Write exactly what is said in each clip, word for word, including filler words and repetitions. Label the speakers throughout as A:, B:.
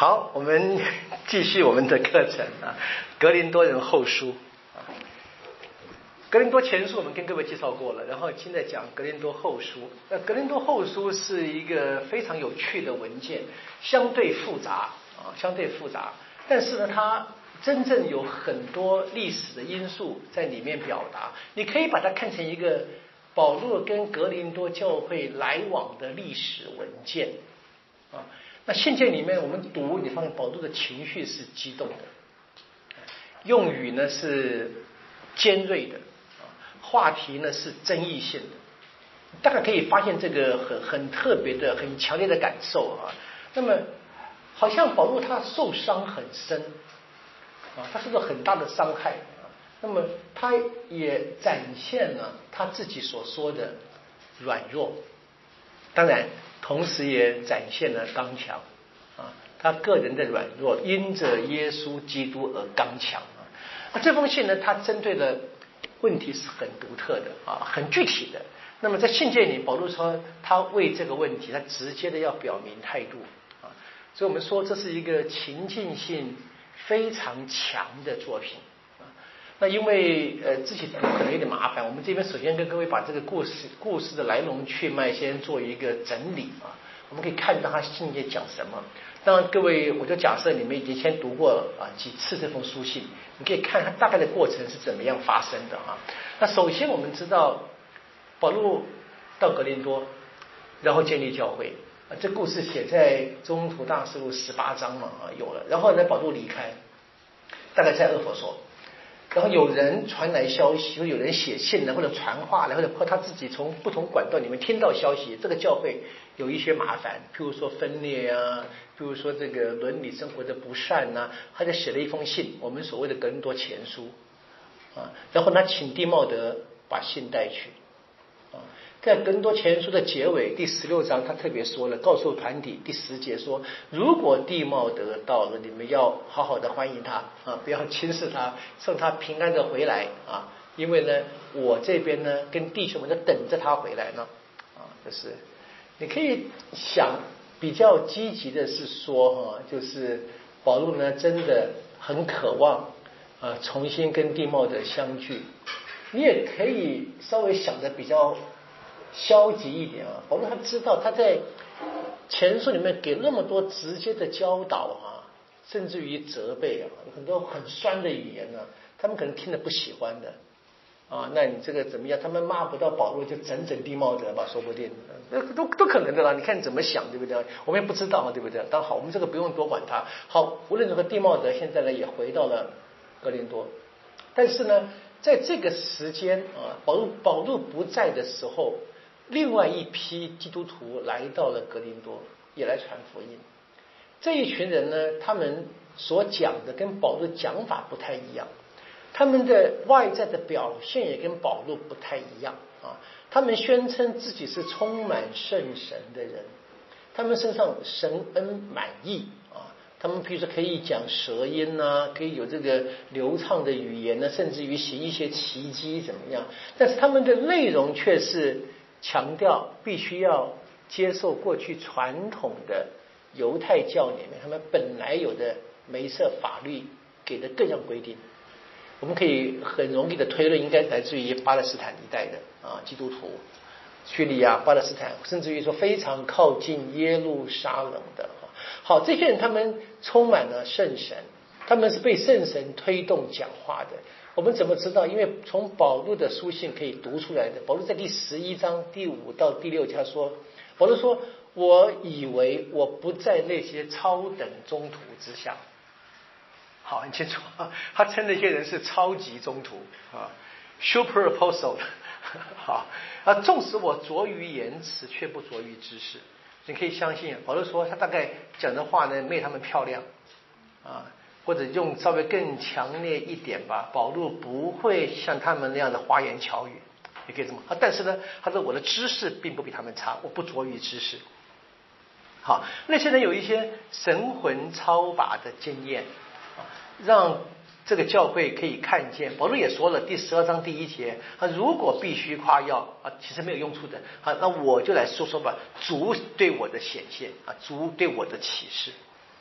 A: 好，我们继续我们的课程啊，格林多人后书啊，格林多前书我们跟各位介绍过了，然后现在讲格林多后书。那格林多后书是一个非常有趣的文件，相对复杂啊，相对复杂，但是呢，它真正有很多历史的因素在里面表达。你可以把它看成一个保罗跟格林多教会来往的历史文件啊。那信件里面我们读，你发现保罗的情绪是激动的，用语呢是尖锐的，话题呢是争议性的，大概可以发现这个很很特别的、很强烈的感受啊。那么，好像保罗他受伤很深啊，他受到很大的伤害啊。那么，他也展现了他自己所说的软弱，当然，同时也展现了刚强啊。他个人的软弱，因着耶稣基督而刚强啊。那这封信呢，他针对的问题是很独特的啊，很具体的。那么在信件里，保罗说他为这个问题，他直接的要表明态度啊。所以我们说这是一个情境性非常强的作品啊。那因为呃自己读可能有点麻烦，我们这边首先跟各位把这个故事故事的来龙去脉先做一个整理啊。我们可以看到他信件讲什么。当然，各位，我就假设你们已经先读过啊几次这封书信，你可以看它大概的过程是怎么样发生的啊。那首先我们知道，保罗到格林多，然后建立教会啊，这故事写在中途大事录十八章嘛啊有了。然后呢，保罗离开，大概在厄弗所。然后有人传来消息，或者有人写信呢，或者传话来，或者或他自己从不同管道里面听到消息，这个教会有一些麻烦，譬如说分裂啊，譬如说这个伦理生活的不善啊，他就写了一封信，我们所谓的格林多前书啊，然后他请弟茂德把信带去啊。在格林多前书的结尾第十六章，他特别说了，告诉团体第十节说，如果弟茂德到了，你们要好好的欢迎他啊，不要轻视他，送他平安的回来啊，因为呢，我这边呢跟弟兄们都等着他回来呢啊，就是你可以想比较积极的是说哈，就是保罗呢真的很渴望啊重新跟弟茂德相聚，你也可以稍微想的比较消极一点啊，保罗他知道他在前书里面给那么多直接的教导啊，甚至于责备啊，很多很酸的语言啊，他们可能听了不喜欢的啊。那你这个怎么样？他们骂不到保罗就整整弟茂德吧，说不定都都可能的啦。你看你怎么想，对不对？我们也不知道，对不对？当好，我们这个不用多管他。好，无论如何，弟茂德现在呢也回到了哥林多，但是呢，在这个时间啊，保罗保罗不在的时候，另外一批基督徒来到了格林多，也来传福音。这一群人呢，他们所讲的跟保罗的讲法不太一样，他们的外在的表现也跟保罗不太一样啊。他们宣称自己是充满圣神的人，他们身上神恩满溢啊。他们比如说可以讲舌音啊，可以有这个流畅的语言呢，甚至于行一些奇迹怎么样？但是他们的内容却是强调必须要接受过去传统的犹太教里面他们本来有的梅瑟法律给的各样规定。我们可以很容易的推论，应该来自于巴勒斯坦一带的啊基督徒，叙利亚、巴勒斯坦，甚至于说非常靠近耶路撒冷的。好，这些人他们充满了圣神，他们是被圣神推动讲话的。我们怎么知道？因为从保罗的书信可以读出来的。保罗在第十一章第五到第六节他说，保罗说：“我以为我不在那些超等宗徒之下。”好，很清楚啊，他称那些人是超级宗徒啊 ，super apostle。好啊，纵使我拙于言辞，却不拙于知识。你可以相信，保罗说他大概讲的话呢，没有他们漂亮啊，或者用稍微更强烈一点吧，保罗不会像他们那样的花言巧语，也可以这么。但是呢，他说我的知识并不比他们差，我不拙于知识。好，那些人有一些神魂超拔的经验。让这个教会可以看见，保罗也说了，第十二章第一节，他如果必须夸耀啊，其实没有用处的啊，那我就来说说吧，主对我的显现啊，主对我的启示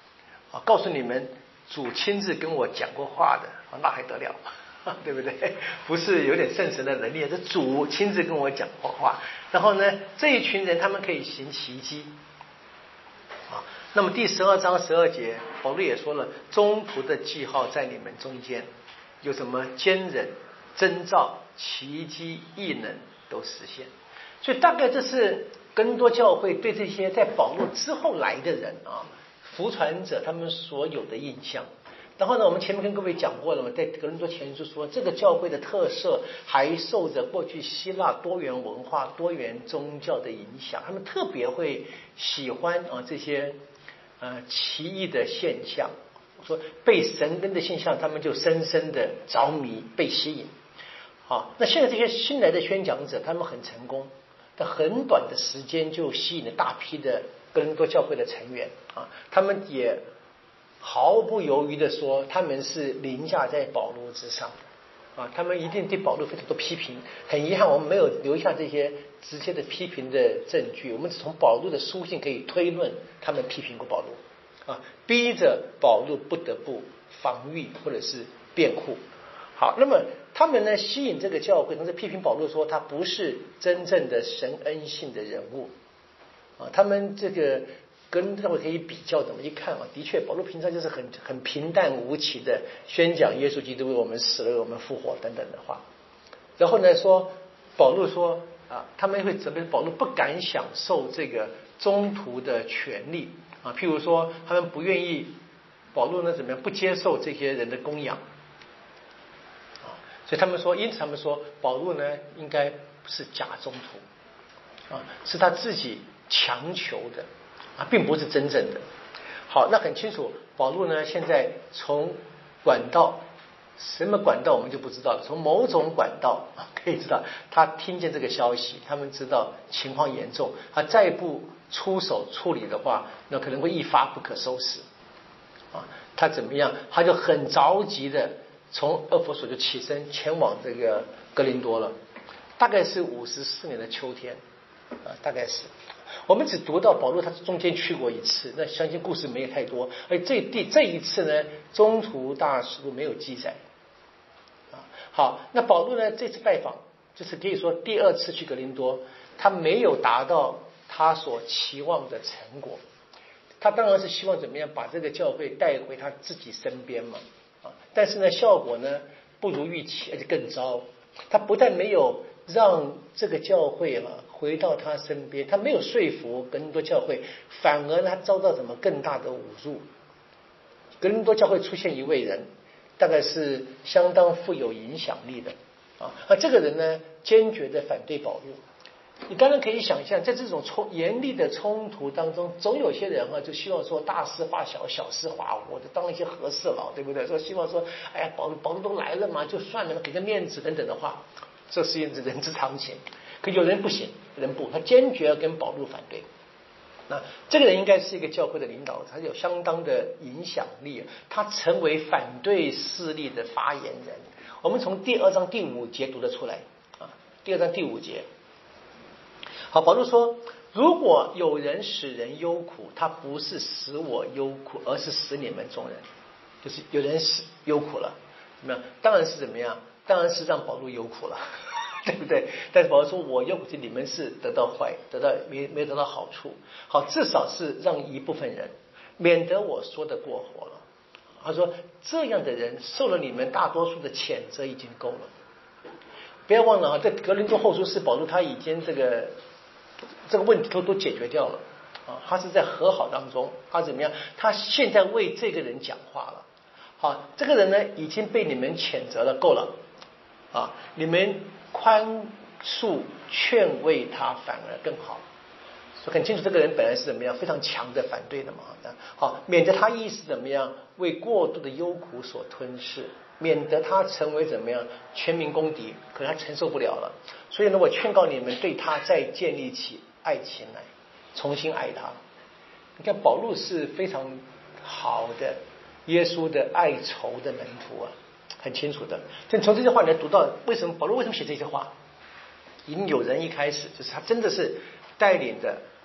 A: 啊，告诉你们主亲自跟我讲过话的，啊，那还得了？对不对？不是有点圣神的能力，是主亲自跟我讲过话。然后呢，这一群人他们可以行奇迹。啊，那么第十二章十二节，保罗也说了，中途的记号在你们中间，有什么坚忍、征兆、奇迹、异能都实现。所以大概这是哥林多教会对这些在保罗之后来的人啊，福传者他们所有的印象。然后呢，我们前面跟各位讲过了嘛，在哥林多前书说，这个教会的特色还受着过去希腊多元文化、多元宗教的影响，他们特别会喜欢啊这些呃奇异的现象，说被神恩的现象，他们就深深的着迷、被吸引。好，那现在这些新来的宣讲者，他们很成功，在很短的时间就吸引了大批的哥林多教会的成员啊，他们也毫不犹豫的说，他们是凌驾在保罗之上的啊，他们一定对保罗非常多批评。很遗憾，我们没有留下这些直接的批评的证据，我们只从保罗的书信可以推论，他们批评过保罗啊，逼着保罗不得不防御或者是辩护。好，那么他们呢吸引这个教会，同时批评保罗说他不是真正的神恩性的人物啊，他们这个跟教会可以比较的，一看啊，的确保罗平常就是很很平淡无奇的宣讲耶稣基督为我们死了，为我们复活等等的话。然后呢说保罗说啊，他们会怎么？保罗不敢享受这个中途的权利啊，譬如说他们不愿意保罗呢怎么样不接受这些人的供养啊，所以他们说，因此他们说保罗呢应该是假中途啊，是他自己强求的。啊，并不是真正的。好，那很清楚，保罗呢现在从管道，什么管道我们就不知道了，从某种管道可以知道，他听见这个消息，他们知道情况严重，他再不出手处理的话，那可能会一发不可收拾啊。他怎么样？他就很着急的从厄弗所就起身前往这个哥林多了，大概是五十四年的秋天啊，大概是。我们只读到保罗他中间去过一次，那相信故事没有太多，而这第这一次呢，中途大使没有记载啊。好，那保罗呢这次拜访就是可以说第二次去格林多，他没有达到他所期望的成果。他当然是希望怎么样把这个教会带回他自己身边嘛啊，但是呢效果呢不如预期，而且更糟。他不但没有让这个教会啊回到他身边，他没有说服格林多教会，反而他遭到什么更大的侮辱。格林多教会出现一位人，大概是相当富有影响力的啊，而这个人呢坚决的反对保罗。你当然可以想象，在这种冲严厉的冲突当中，总有些人啊就希望说大事化小，小事化无，就当一些和事佬，对不对？说希望说，哎呀，保罗保罗都来了嘛，就算了，给个面子等等的话，这是人之常情。可有人不行，人不，他坚决要跟保罗反对。那这个人应该是一个教会的领导，他有相当的影响力，他成为反对势力的发言人。我们从第二章第五节读得出来啊，第二章第五节。好，保罗说，如果有人使人忧苦，他不是使我忧苦，而是使你们众人，就是有人使忧苦了，怎么样？当然是怎么样？当然是让保罗忧苦了。对不对？但是保罗说，我忧苦是你们是得到坏，得到没没得到好处。好，至少是让一部分人，免得我说的过火了。他说，这样的人受了你们大多数的谴责已经够了。不要忘了啊，在格林多后书是保罗他已经这个这个问题都都解决掉了啊，他是在和好当中，他怎么样？他现在为这个人讲话了。好，这个人呢已经被你们谴责了，够了啊，你们宽恕劝慰他反而更好，所以很清楚这个人本来是怎么样非常强的反对的嘛。好，免得他意识怎么样为过度的忧苦所吞噬，免得他成为怎么样全民公敌，可能他承受不了了。所以呢，我劝告你们对他再建立起爱情来，重新爱他。你看保罗是非常好的耶稣的爱仇的门徒啊，很清楚的。就从这些话你读到为什么保罗为什么写这些话，已经有人一开始就是他真的是带领着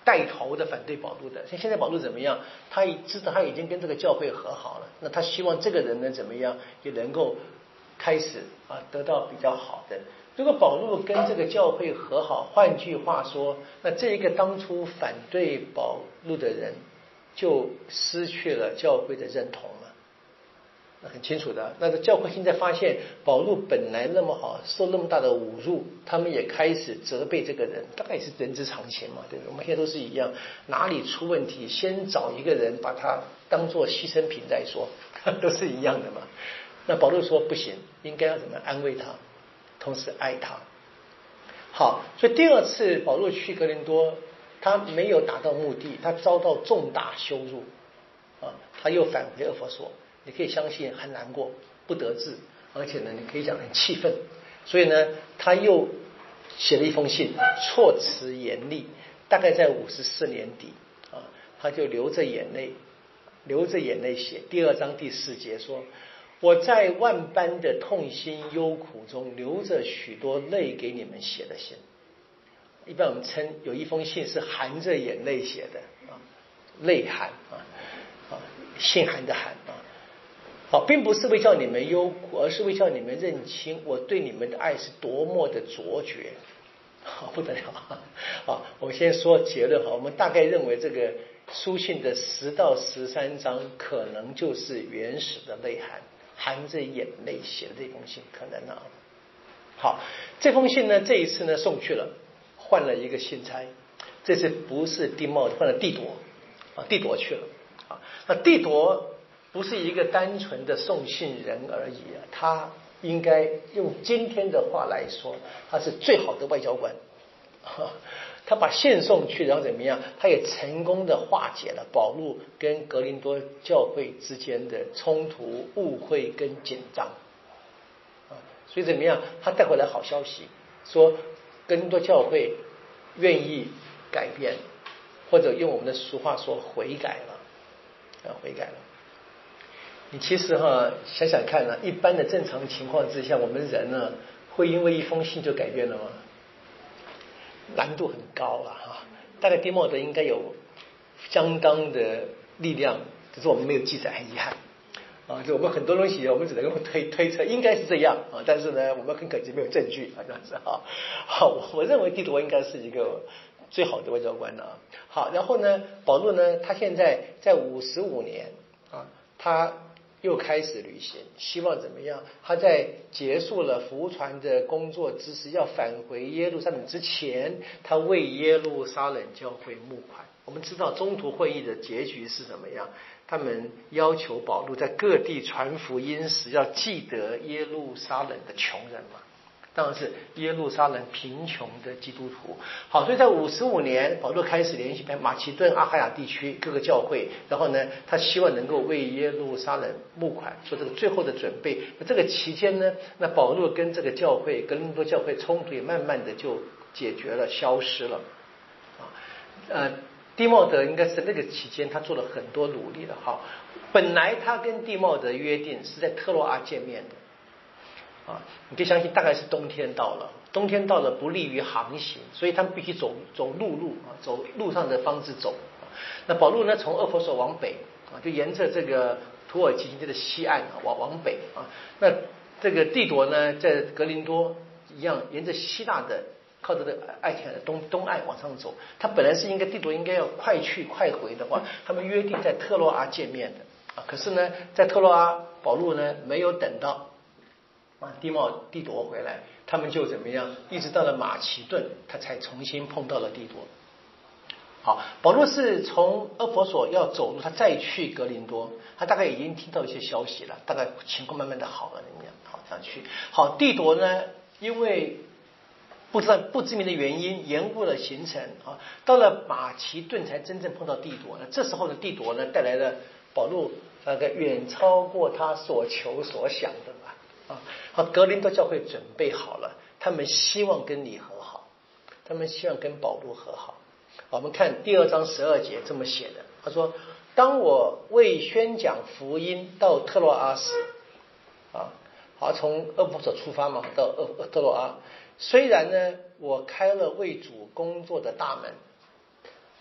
A: 带头的反对保禄的。像现在保禄怎么样？他知道他已经跟这个教会和好了，那他希望这个人呢怎么样也能够开始啊得到比较好的。如果保禄跟这个教会和好，换句话说，那这一个当初反对保禄的人就失去了教会的认同了，那很清楚的。那个教会现在发现保禄本来那么好，受那么大的侮辱，他们也开始责备这个人，大概也是人之常情嘛，对不对？我们现在都是一样，哪里出问题，先找一个人把他当做牺牲品再说，都是一样的嘛。那保禄说不行，应该要怎么安慰他，同时爱他。好，所以第二次保禄去哥林多，他没有达到目的，他遭到重大羞辱啊，他又返回厄弗所。你可以相信很难过，不得志，而且呢，你可以讲很气愤。所以呢，他又写了一封信，措辞严厉。大概在五十四年底啊，他就流着眼泪，流着眼泪写第二章第四节说。我在万般的痛心忧苦中，流着许多泪给你们写的信。一般我们称有一封信是含着眼泪写的啊，泪含啊，啊，信函的函啊。好，并不是为叫你们忧苦，而是为叫你们认清我对你们的爱是多么的卓绝。好，不得了啊！我先说结论哈，我们大概认为这个书信的十到十三章可能就是原始的泪函。含着眼泪写的这封信，可能啊。好，这封信呢，这一次呢送去了，换了一个信差，这次不是丁茂，换了帝铎啊，帝铎去了啊。那帝铎不是一个单纯的送信人而已啊，他应该用今天的话来说，他是最好的外交官。他把信送去，然后怎么样？他也成功的化解了保禄跟格林多教会之间的冲突、误会跟紧张啊。所以怎么样？他带回来好消息，说格林多教会愿意改变，或者用我们的俗话说悔改了啊，悔改了。你其实哈想想看啊，一般的正常情况之下，我们人呢会因为一封信就改变了吗？难度很高了哈，大概丁茂德应该有相当的力量，只是我们没有记载，很遗憾啊。就我们很多东西，我们只能够推推测，应该是这样啊，但是呢，我们很可惜没有证据啊，这样子啊。好，我认为帝铎应该是一个最好的外交官啊。好，然后呢，保禄呢，他现在在五十五年啊，他又开始旅行，希望怎么样？他在结束了福传的工作之时，要返回耶路撒冷之前，他为耶路撒冷教会募款。我们知道中途会议的结局是怎么样？他们要求保禄在各地传福音时，要记得耶路撒冷的穷人嘛。当然是耶路撒冷贫穷的基督徒。好，所以在五十五年，保禄开始联系马其顿、阿哈亚地区各个教会，然后呢，他希望能够为耶路撒冷募款，做这个最后的准备。那这个期间呢，那保禄跟这个教会、跟那么多教会冲突也慢慢的就解决了、消失了。啊，呃，弟茂德应该是那个期间他做了很多努力的。好，本来他跟弟茂德约定是在特洛阿见面的。啊，你可以相信，大概是冬天到了，冬天到了不利于航行，所以他们必须走走陆路啊，走路上的方式走。那保禄呢，从厄弗所往北啊，就沿着这个土耳其这个西岸啊，往往北啊。那这个帝铎呢，在格林多一样，沿着希腊的靠着这爱琴海的东东岸往上走。他本来是应该帝铎应该要快去快回的话，他们约定在特洛阿见面的啊。可是呢，在特洛阿，保禄呢没有等到。啊，弟茂帝铎回来，他们就怎么样？一直到了马其顿，他才重新碰到了帝铎。好，保禄是从厄弗所要走路，他再去格林多，他大概已经听到一些消息了，大概情况慢慢的好了，怎么样？好，这样去。好，帝铎呢，因为不知道不知名的原因延误了行程啊，到了马其顿才真正碰到帝铎。那这时候呢，帝铎呢带来了保禄大概远超过他所求所想的吧。啊，好，格林多教会准备好了，他们希望跟你和好，他们希望跟保禄和好。我们看第二章十二节这么写的，他说：“当我为宣讲福音到特洛阿时，啊，好，从厄弗所出发嘛，到厄特洛阿。虽然呢，我开了为主工作的大门，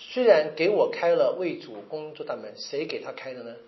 A: 虽然给我开了为主工作大门，谁给他开的呢？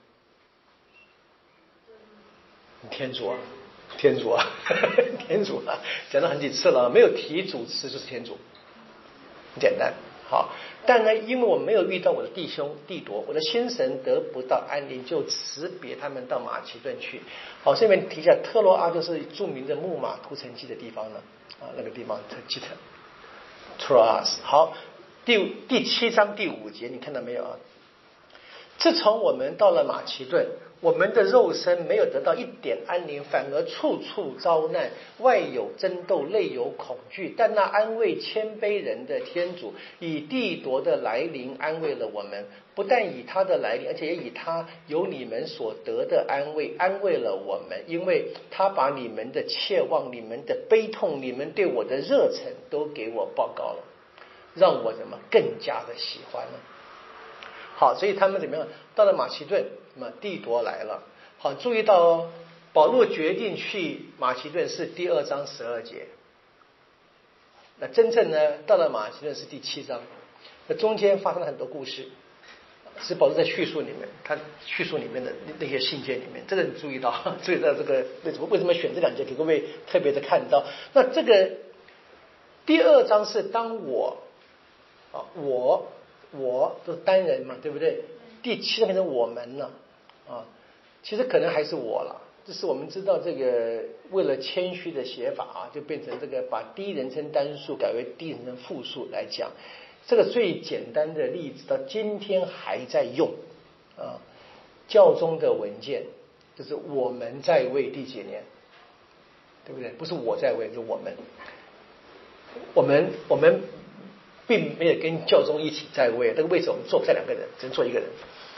A: 天主啊，天主啊，天主啊，讲了很几次了，没有提主词就是天主，很简单。好，但呢，因为我没有遇到我的弟兄弟夺，我的心神得不到安宁，就辞别他们到马其顿去。好，这边提一下，特罗阿就是著名的木马屠城记的地方呢，啊，那个地方记得。Troas。好，第第七章第五节，你看到没有啊？自从我们到了马其顿，我们的肉身没有得到一点安宁，反而处处遭难，外有争斗，内有恐惧。但那安慰谦卑人的天主，以地夺的来临安慰了我们，不但以他的来临，而且也以他有你们所得的安慰安慰了我们，因为他把你们的切望、你们的悲痛、你们对我的热忱都给我报告了，让我怎么更加的喜欢了。好，所以他们怎么样？到了马其顿，那么地夺来了。好，注意到哦，保罗决定去马其顿是第二章十二节。那真正呢，到了马其顿是第七章。那中间发生了很多故事，是保罗在叙述里面，他叙述里面的那些信件里面，这个你注意到，注意到这个为什么为什么选这两节，给各位特别的看到。那这个第二章是当我啊我。我都是单人嘛，对不对？第七章变成我们了啊，其实可能还是我了。这是我们知道这个为了谦虚的写法啊，就变成这个把第一人称单数改为第一人称复数来讲。这个最简单的例子到今天还在用啊。教宗的文件就是我们在位第几年，对不对？不是我在位，是我们，我们我们。并没有跟教宗一起在位，那个位置我们坐不下两个人，只能坐一个人。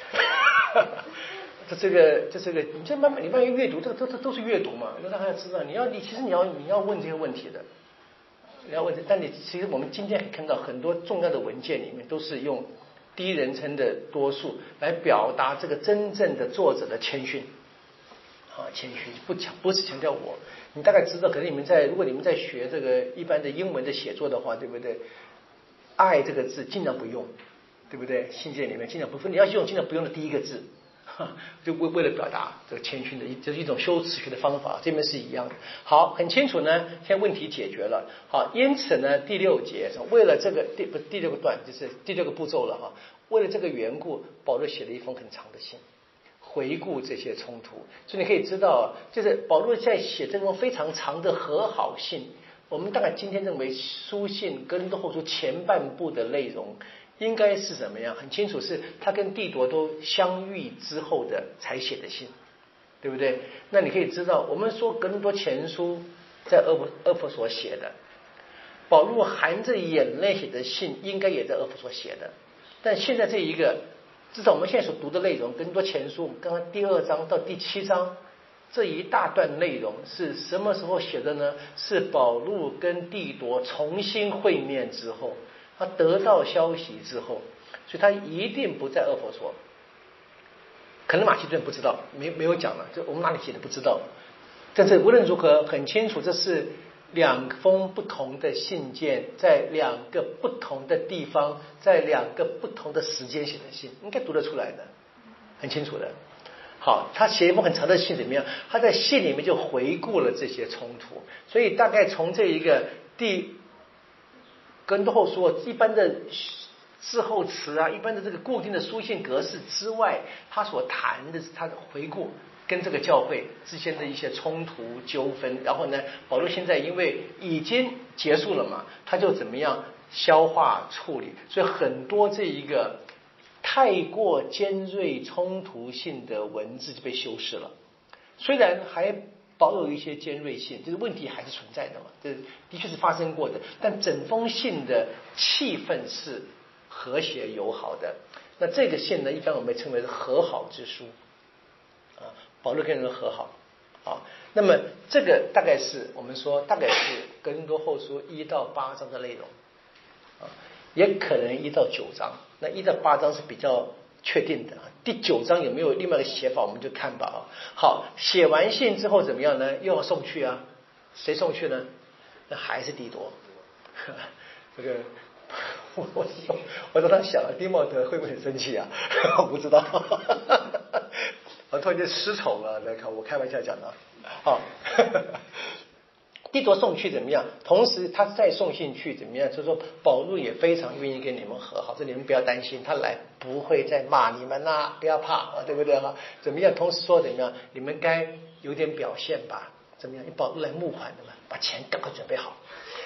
A: 这这个这这个，你这慢慢你慢慢阅读，这个都都都是阅读嘛，那大家知道，你要你其实你要你要问这些问题的，你要问这，但你其实我们今天可以看到很多重要的文件里面都是用第一人称的多数来表达这个真正的作者的谦逊。啊，谦虚不强，不是强调我。你大概知道，可能你们在如果你们在学这个一般的英文的写作的话，对不对？爱这个字尽量不用，对不对？信件里面尽量不，你要用尽量不用的第一个字，就为为了表达这个谦逊的一，这是一种修辞学的方法，这边是一样的。好，很清楚呢，现在问题解决了。好，因此呢，第六节为了这个第不第六个段就是第六个步骤了哈。为了这个缘故，保罗写了一封很长的信，回顾这些冲突。所以你可以知道，就是保罗在写这封非常长的和好信。我们大概今天认为书信哥林多后书前半部的内容应该是怎么样？很清楚，是他跟地夺都相遇之后的才写的信，对不对？那你可以知道，我们说哥林多前书在俄弗俄弗所写的，保罗含着眼泪写的信应该也在俄弗所写的。但现在这一个，至少我们现在所读的内容，哥林多前书刚刚第二章到第七章。这一大段内容是什么时候写的呢？是保罗跟地夺重新会面之后，他得到消息之后，所以他一定不在俄弗所。可能马其顿不知道，没没有讲了，这我们哪里写的不知道。但是无论如何，很清楚，这是两封不同的信件，在两个不同的地方，在两个不同的时间写的信，应该读得出来的，很清楚的。好，他写一封很长的信怎么样？他在信里面就回顾了这些冲突，所以大概从这一个第哥林多后书一般的事后词啊，一般的这个固定的书信格式之外，他所谈的是他的回顾跟这个教会之间的一些冲突纠纷。然后呢，保罗现在因为已经结束了嘛，他就怎么样消化处理，所以很多这一个太过尖锐冲突性的文字就被修饰了，虽然还保有一些尖锐性，就是问题还是存在的嘛，这的确是发生过的，但整封信的气氛是和谐友好的。那这个信呢，一般我们称为是和好之书啊，保罗跟人和好啊。那么这个大概是我们说大概是哥林多后书一到八章的内容啊，也可能一到九章。那一到八章是比较确定的，第九章有没有另外一个写法，我们就看吧啊。好，写完信之后怎么样呢？又要送去啊，谁送去呢？那还是地夺，这个我我我在那想啊，丁茂德会不会很生气啊？我不知道，我突然间失宠了。来看，我开玩笑讲的。好，帝铎送去怎么样？同时他再送信去怎么样？就是说保禄也非常愿意跟你们和好，这你们不要担心，他来不会再骂你们啦，不要怕啊，对不对哈？怎么样？同时说怎么样？你们该有点表现吧？怎么样？你保禄来募款的嘛，把钱赶快准备好。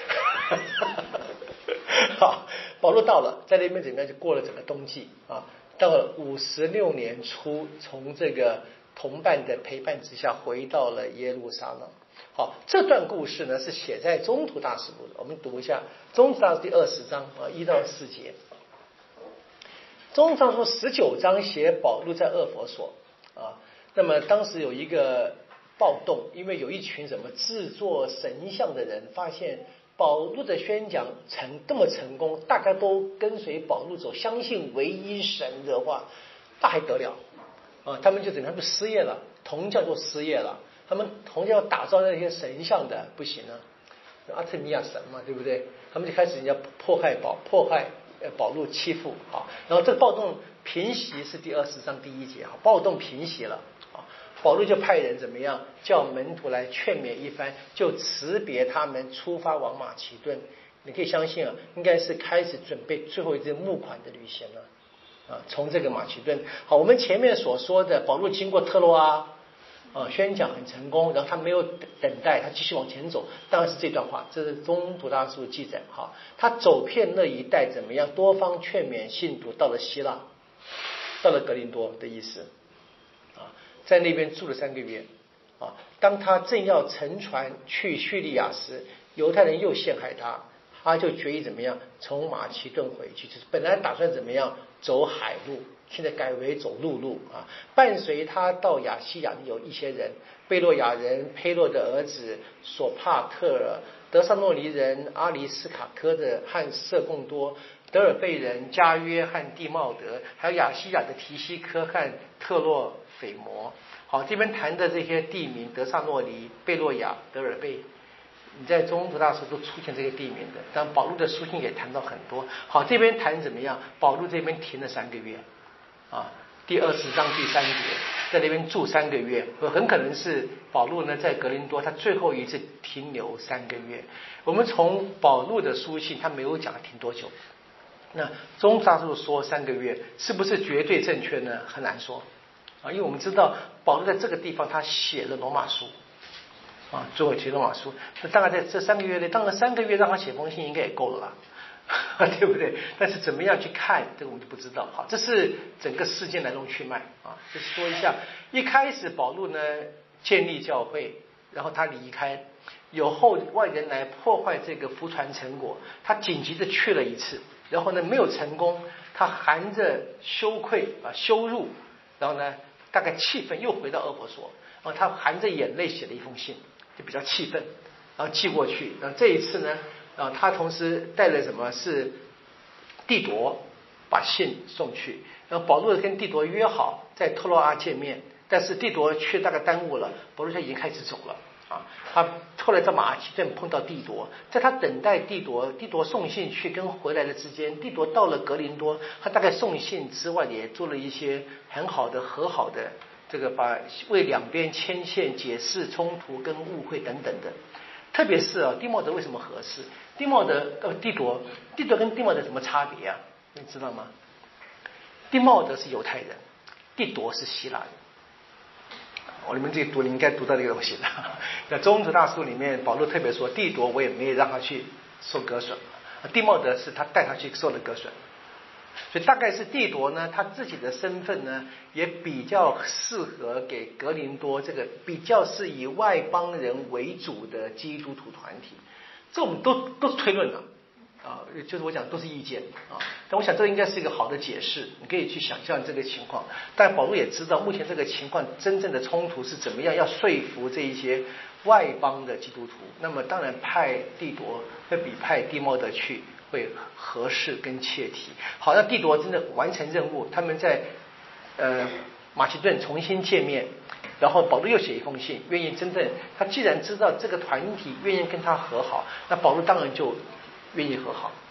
A: 好，保禄到了，在那边怎么样？就过了整个冬季啊。到了五十六年初，从这个同伴的陪伴之下，回到了耶路撒冷。好，这段故事呢是写在中途大事录的，我们读一下中途大事第二十章啊一到四节。中途大事说十九章写保禄在厄弗所啊，那么当时有一个暴动，因为有一群什么制作神像的人发现保禄的宣讲成这么成功，大家都跟随保禄走，相信唯一神的话，那还得了啊？他们就怎么样？就失业了，同教就失业了。他们同样要打造那些神像的不行啊，阿特米亚神嘛，对不对？他们就开始人家迫害保迫害呃保禄欺负啊，然后这个暴动平息是第二十章第一节哈，暴动平息了啊，保禄就派人怎么样叫门徒来劝勉一番，就辞别他们出发往马其顿。你可以相信啊，应该是开始准备最后一次募款的旅行了啊，从这个马其顿。好，我们前面所说的保禄经过特洛阿。啊，宣讲很成功，然后他没有等待，他继续往前走。当然是这段话，这是中途大事记载。哈，他走遍那一带怎么样？多方劝勉信徒，到了希腊，到了格林多的意思。啊，在那边住了三个月。啊，当他正要乘船去叙利亚时，犹太人又陷害他，他就决意怎么样？从马其顿回去，就是本来打算怎么样走海路。现在改为走陆路啊，伴随他到亚细亚的有一些人，贝洛亚人佩洛的儿子索帕特尔，德萨诺尼人阿里斯卡科的和色贡多，德尔贝人加约和地茂德，还有亚细亚的提西科和特洛斐摩。好，这边谈的这些地名，德萨诺尼、贝洛亚、德尔贝，你在中途大事都出现这些地名的，但保禄的书信也谈到很多。好，这边谈怎么样？保禄这边停了三个月。啊，第二十章第三节，在那边住三个月，很可能是保禄呢在格林多他最后一次停留三个月。我们从保禄的书信，他没有讲停多久。那中途大事说三个月，是不是绝对正确呢？很难说啊，因为我们知道保禄在这个地方他写了罗马书啊，最后写罗马书，那大概在这三个月内，当然三个月让他写封信应该也够了啦。对不对？但是怎么样去看，这个我们就不知道。好，这是整个事件来龙去脉啊。就是说一下，一开始保禄呢建立教会，然后他离开，有后外人来破坏这个福传成果，他紧急的去了一次，然后呢没有成功，他含着羞愧啊羞辱，然后呢大概气愤又回到厄弗所，然后他含着眼泪写了一封信，就比较气愤，然后寄过去。然后这一次呢。啊，他同时带了什么？是帝铎把信送去，然后保禄跟帝铎约好在特洛阿见面，但是帝铎却大概耽误了，保禄他已经开始走了啊。他后来在马其顿碰到帝铎，在他等待帝铎，帝铎送信去跟回来的之间，帝铎到了格林多，他大概送信之外也做了一些很好的和好的这个，把为两边牵线、解释冲突跟误会等等的。特别是啊，地茂德为什么合适？地茂德呃，帝铎，帝铎跟地茂德什么差别啊？你知道吗？地茂德是犹太人，帝铎是希腊人。我、哦、你们这读，你应该读到这个东西的。在中途大书里面，保禄特别说，帝铎我也没有让他去受割损，地茂德是他带他去受了割损。所以大概是帝铎呢，他自己的身份呢，也比较适合给格林多这个比较是以外邦人为主的基督徒团体。这我们都都是推论了啊，就是我讲都是意见啊。但我想这应该是一个好的解释，你可以去想象这个情况。但保禄也知道目前这个情况真正的冲突是怎么样，要说服这一些外邦的基督徒。那么当然派帝铎会比派地茂德去会合适跟切题。好，那帝铎真的完成任务，他们在呃马其顿重新见面，然后保禄又写一封信，愿意真正他既然知道这个团体愿意跟他和好，那保禄当然就愿意和好。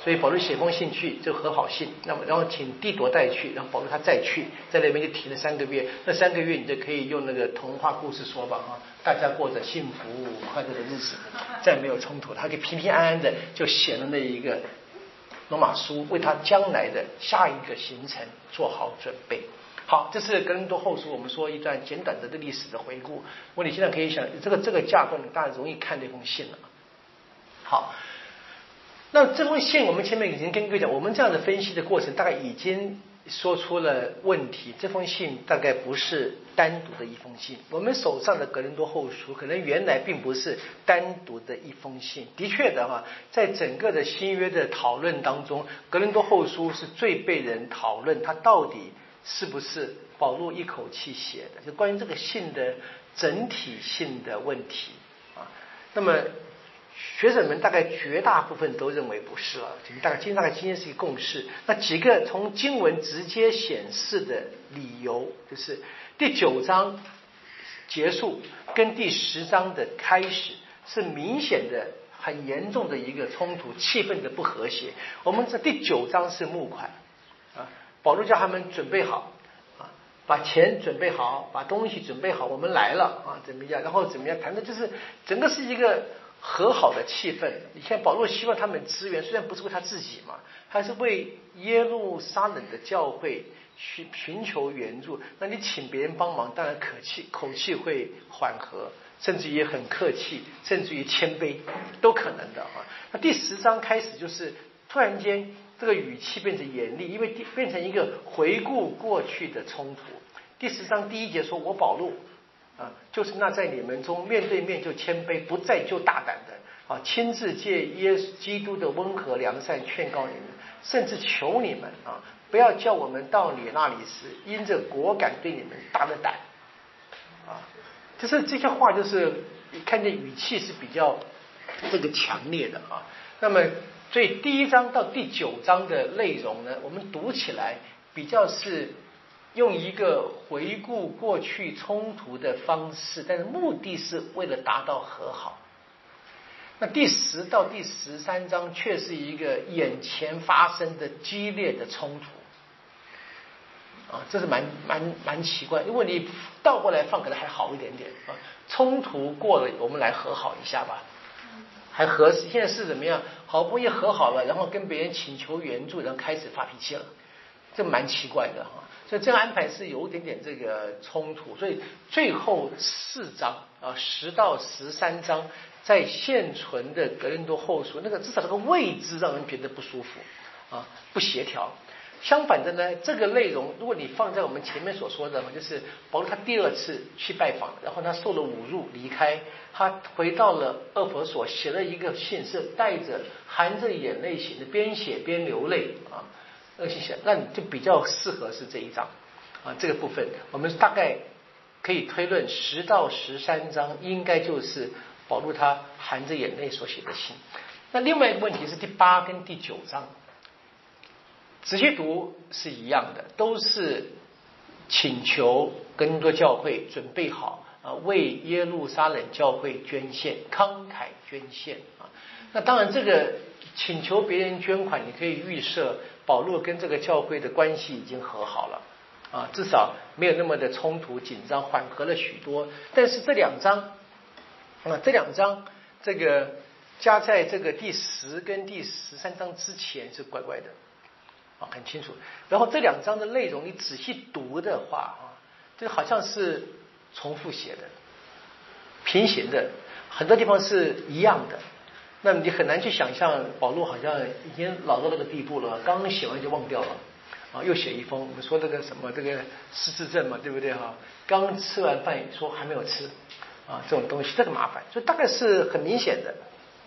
A: 所以保罗写封信去就和好信，那么然后请弟朵带去，然后保罗他再去，在那边就停了三个月。那三个月你就可以用那个童话故事说吧哈，大家过着幸福快乐的日子，再没有冲突，他可以平平安安的就写了那一个罗马书，为他将来的下一个行程做好准备。好，这是格林多后书我们说一段简短的历史的回顾。我你现在可以想这个这个架构，你当然容易看这封信了。好。那这封信我们前面已经跟各位讲，我们这样的分析的过程大概已经说出了问题。这封信大概不是单独的一封信，我们手上的格林多后书可能原来并不是单独的一封信。的确的哈，在整个的新约的讨论当中，格林多后书是最被人讨论，它到底是不是保罗一口气写的，就关于这个信的整体性的问题啊。那么学者们大概绝大部分都认为不是了，大概今天大概今天是一个共识。那几个从经文直接显示的理由，就是第九章结束跟第十章的开始是明显的很严重的一个冲突，气氛的不和谐。我们这第九章是募款啊，保罗叫他们准备好啊，把钱准备好，把东西准备好，我们来了啊，怎么样？然后怎么样？谈的就是整个是一个和好的气氛。你看保罗希望他们支援，虽然不是为他自己嘛，他是为耶路撒冷的教会去寻求援助。那你请别人帮忙，当然口气口气会缓和，甚至于很客气，甚至于谦卑，都可能的啊。那第十章开始就是突然间这个语气变成严厉，因为变成一个回顾过去的冲突。第十章第一节说：“我保罗啊，就是那在你们中面对面就谦卑，不在就大胆的啊，亲自借耶稣基督的温和良善劝告你们，甚至求你们啊，不要叫我们到你那里时，因着果敢对你们大的胆啊。”就是这些话，就是看见语气是比较这个强烈的啊。那么，所以第一章到第九章的内容呢，我们读起来比较是用一个回顾过去冲突的方式，但是目的是为了达到和好。那第十到第十三章却是一个眼前发生的激烈的冲突，啊，这是蛮蛮蛮奇怪。如果你倒过来放，可能还好一点点啊。冲突过了，我们来和好一下吧，还合适。现在是怎么样？好不容易和好了，然后跟别人请求援助，然后开始发脾气了，这蛮奇怪的哈。所以这样安排是有一点点这个冲突。所以最后四章啊，十到十三章，在现存的格林多后书，那个至少这个位置让人觉得不舒服啊，不协调。相反的呢，这个内容如果你放在我们前面所说的，就是保罗他第二次去拜访，然后他受了侮辱离开，他回到了厄弗所，写了一个信，是带着含着眼泪写的，边写边流泪啊。那写，那你就比较适合是这一章啊，这个部分我们大概可以推论，十到十三章应该就是保罗他含着眼泪所写的信。那另外一个问题是第八跟第九章。仔细读是一样的，都是请求格林多教会准备好啊，为耶路撒冷教会捐献，慷慨捐献啊。那当然，这个请求别人捐款，你可以预设保罗跟这个教会的关系已经和好了啊，至少没有那么的冲突紧张，缓和了许多。但是这两章啊，这两章这个加在这个第十跟第十三章之前是怪怪的。很清楚，然后这两章的内容你仔细读的话啊，这好像是重复写的、平行的，很多地方是一样的。那么你很难去想象保罗好像已经老到那个地步了，刚刚写完就忘掉了啊，又写一封。我们说这个什么这个失智症嘛，对不对哈？刚吃完饭说还没有吃啊，这种东西这个麻烦，所以大概是很明显的，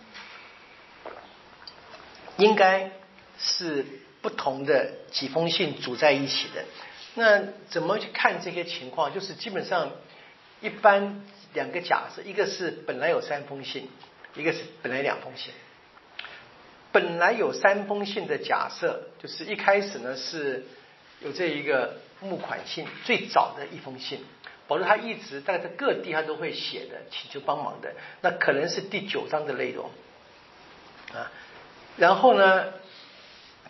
A: 应该是不同的几封信组在一起的。那怎么去看这些情况？就是基本上一般两个假设，一个是本来有三封信，一个是本来两封信。本来有三封信的假设，就是一开始呢是有这一个募款信，最早的一封信，保罗他一直大概在各地他都会写的，请求帮忙的，那可能是第九章的内容啊。然后呢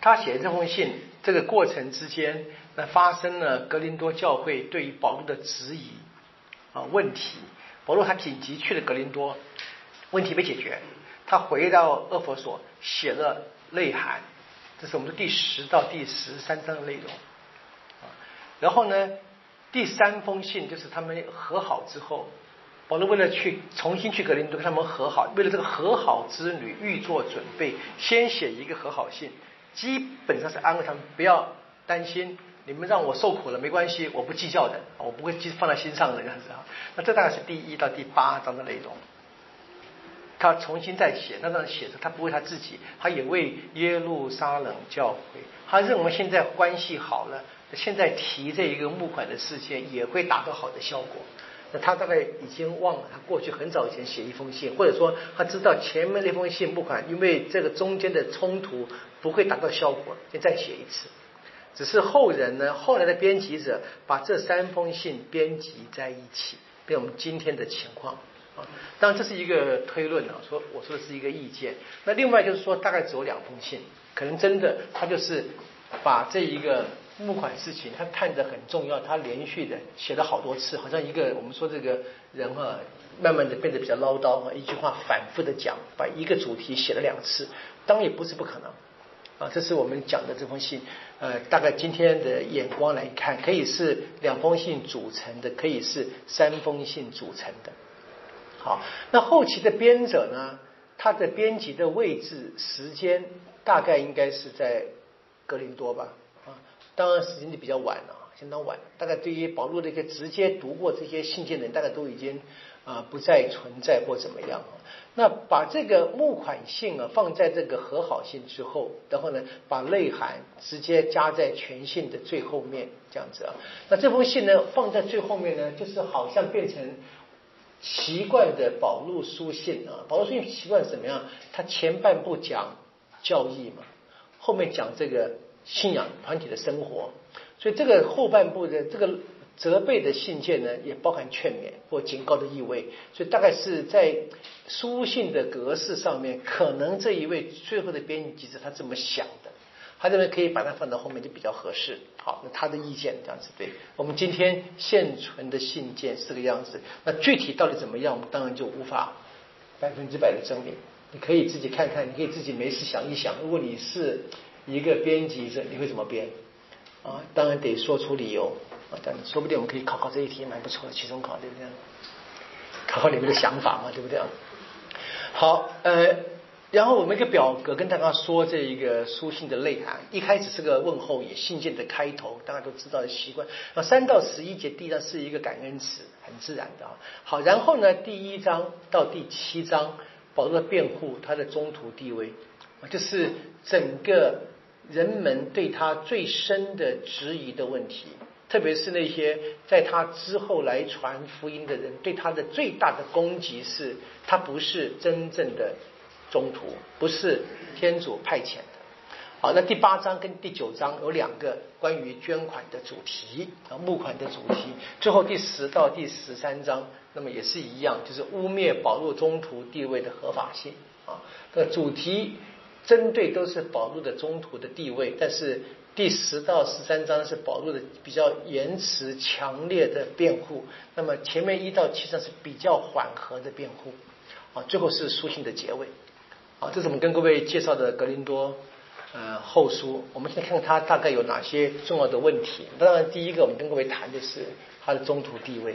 A: 他写这封信这个过程之间，那发生了格林多教会对于保罗的质疑啊问题。保罗他紧急去了格林多，问题没解决，他回到厄弗所写了内函，这是我们的第十到第十三章的内容。然后呢，第三封信就是他们和好之后，保罗为了去重新去格林多跟他们和好，为了这个和好之旅预做准备，先写一个和好信，基本上是安慰他们不要担心，你们让我受苦了没关系，我不计较的，我不会放在心上的这样子啊。那这大概是第一到第八章的内容。他重新再写，那当然写着他不为他自己，他也为耶路撒冷教会。他认为现在关系好了，现在提这一个募款的事件也会达到好的效果。那他大概已经忘了他过去很早以前写一封信，或者说他知道前面那封信募款因为这个中间的冲突不会达到效果，就再写一次。只是后人呢，后来的编辑者把这三封信编辑在一起，变我们今天的情况。当然这是一个推论啊，说我说的是一个意见。那另外就是说，大概只有两封信，可能真的他就是把这一个募款事情，他看得很重要，他连续的写了好多次，好像一个我们说这个人啊，慢慢的变得比较唠叨，一句话反复的讲，把一个主题写了两次，当然也不是不可能啊。这是我们讲的这封信，呃，大概今天的眼光来看，可以是两封信组成的，可以是三封信组成的。好，那后期的编者呢，他的编辑的位置时间大概应该是在格林多吧，啊，当然时间就比较晚了，相当晚。大概对于保罗的一个直接读过这些信件的人，大概都已经啊、呃、不再存在或怎么样。那把这个募款信啊放在这个和好信之后，然后呢把内函直接加在全信的最后面，这样子啊。那这封信呢放在最后面呢，就是好像变成习惯的保禄书信啊，保禄书信习惯怎么样？他前半部讲教义嘛，后面讲这个信仰团体的生活，所以这个后半部的这个责备的信件呢，也包含劝勉或警告的意味，所以大概是在书信的格式上面，可能这一位最后的编辑者他这么想的。他认为可以把它放到后面就比较合适。好，那他的意见这样子。对，我们今天现存的信件是这个样子，那具体到底怎么样，我们当然就无法百分之百的证明。你可以自己看看，你可以自己没事想一想，如果你是一个编辑者，你会怎么编啊？当然得说出理由啊，但说不定我们可以考考这一题，蛮不错的期中考，对不对？考考你们的想法嘛，对不对？好，呃。然后我们一个表格跟大家说这一个书信的内涵，一开始是个问候语，信件的开头大家都知道的习惯。那三到十一节第一章是一个感恩词，很自然的啊。好，然后呢，第一章到第七章，保罗的辩护他的中途地位，就是整个人们对他最深的质疑的问题，特别是那些在他之后来传福音的人，对他的最大的攻击是，他不是真正的中途，不是天主派遣的。好，那第八章跟第九章有两个关于捐款的主题啊，募款的主题。最后第十到第十三章，那么也是一样，就是污蔑保禄中途地位的合法性啊。这个主题针对都是保禄的中途的地位，但是第十到十三章是保禄的比较言辞强烈的辩护，那么前面一到七章是比较缓和的辩护啊。最后是书信的结尾。啊，这是我们跟各位介绍的格林多呃后书。我们现在看看它大概有哪些重要的问题。当然，第一个我们跟各位谈的是它的中途地位。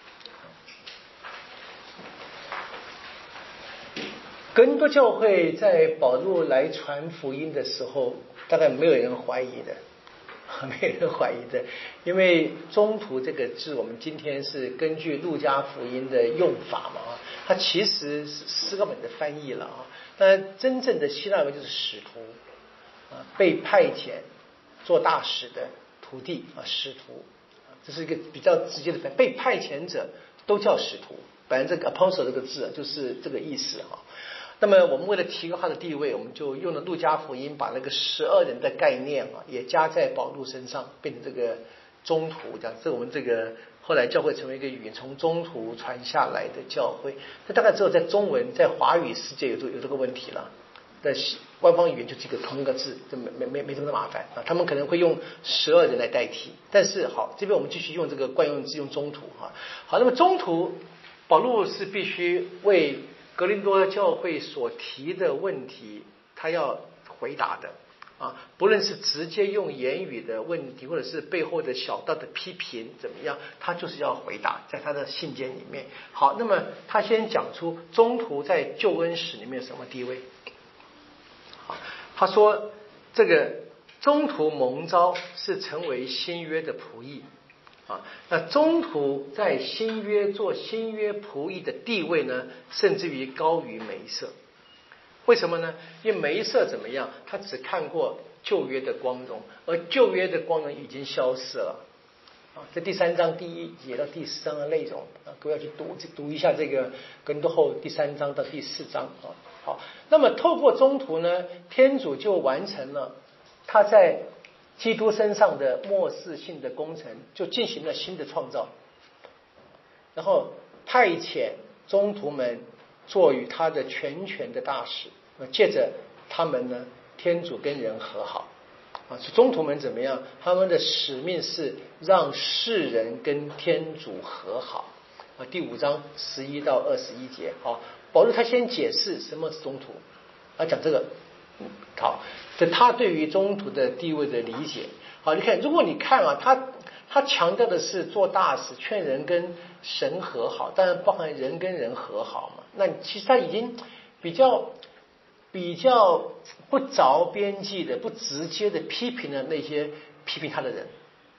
A: 格林多教会在保禄来传福音的时候，大概没有人怀疑的，没有人怀疑的，因为中途这个字，我们今天是根据路加福音的用法嘛，它其实是诗歌本的翻译了啊。但真正的希腊文就是使徒啊，被派遣做大使的徒弟啊，使徒，这是一个比较直接的翻译。被派遣者都叫使徒，本来这个 apostle 这个字就是这个意思哈。那么我们为了提高他的地位，我们就用了路加福音，把那个十二人的概念啊，也加在保禄身上，变成这个中途，这样，这我们这个后来教会成为一个语言从中途传下来的教会。这大概只有在中文在华语世界有这有这个问题了。那官方语言就这个同一个字，就没没没没这么麻烦啊。他们可能会用十二人来代替，但是好，这边我们继续用这个惯用字，用中途哈。好，那么中途保罗是必须为格林多教会所提的问题，他要回答的啊，不论是直接用言语的问题，或者是背后的小道的批评怎么样，他就是要回答，在他的信件里面。好，那么他先讲出中途在救恩史里面什么地位。好，他说这个中途蒙召是成为新约的仆役啊，那中途在新约做新约仆役的地位呢，甚至于高于梅瑟。为什么呢？因为梅瑟怎么样？他只看过旧约的光荣，而旧约的光荣已经消失了。啊，这第三章第一节到第四章的内容啊，各位要去读读一下这个哥林多后第三章到第四章啊。好，那么透过中途呢，天主就完成了他在基督身上的末世性的工程，就进行了新的创造，然后派遣中途们做与他的全权的大使，借着他们呢，天主跟人和好啊。中途们怎么样？他们的使命是让世人跟天主和好啊。第五章十一到二十一节，好，保罗他先解释什么是中途，啊，讲这个，好，这他对于中途的地位的理解。好，你看，如果你看啊，他他强调的是做大使，劝人跟神和好，当然包含人跟人和好嘛。那其实他已经比较比较不着边际的、不直接的批评了那些批评他的人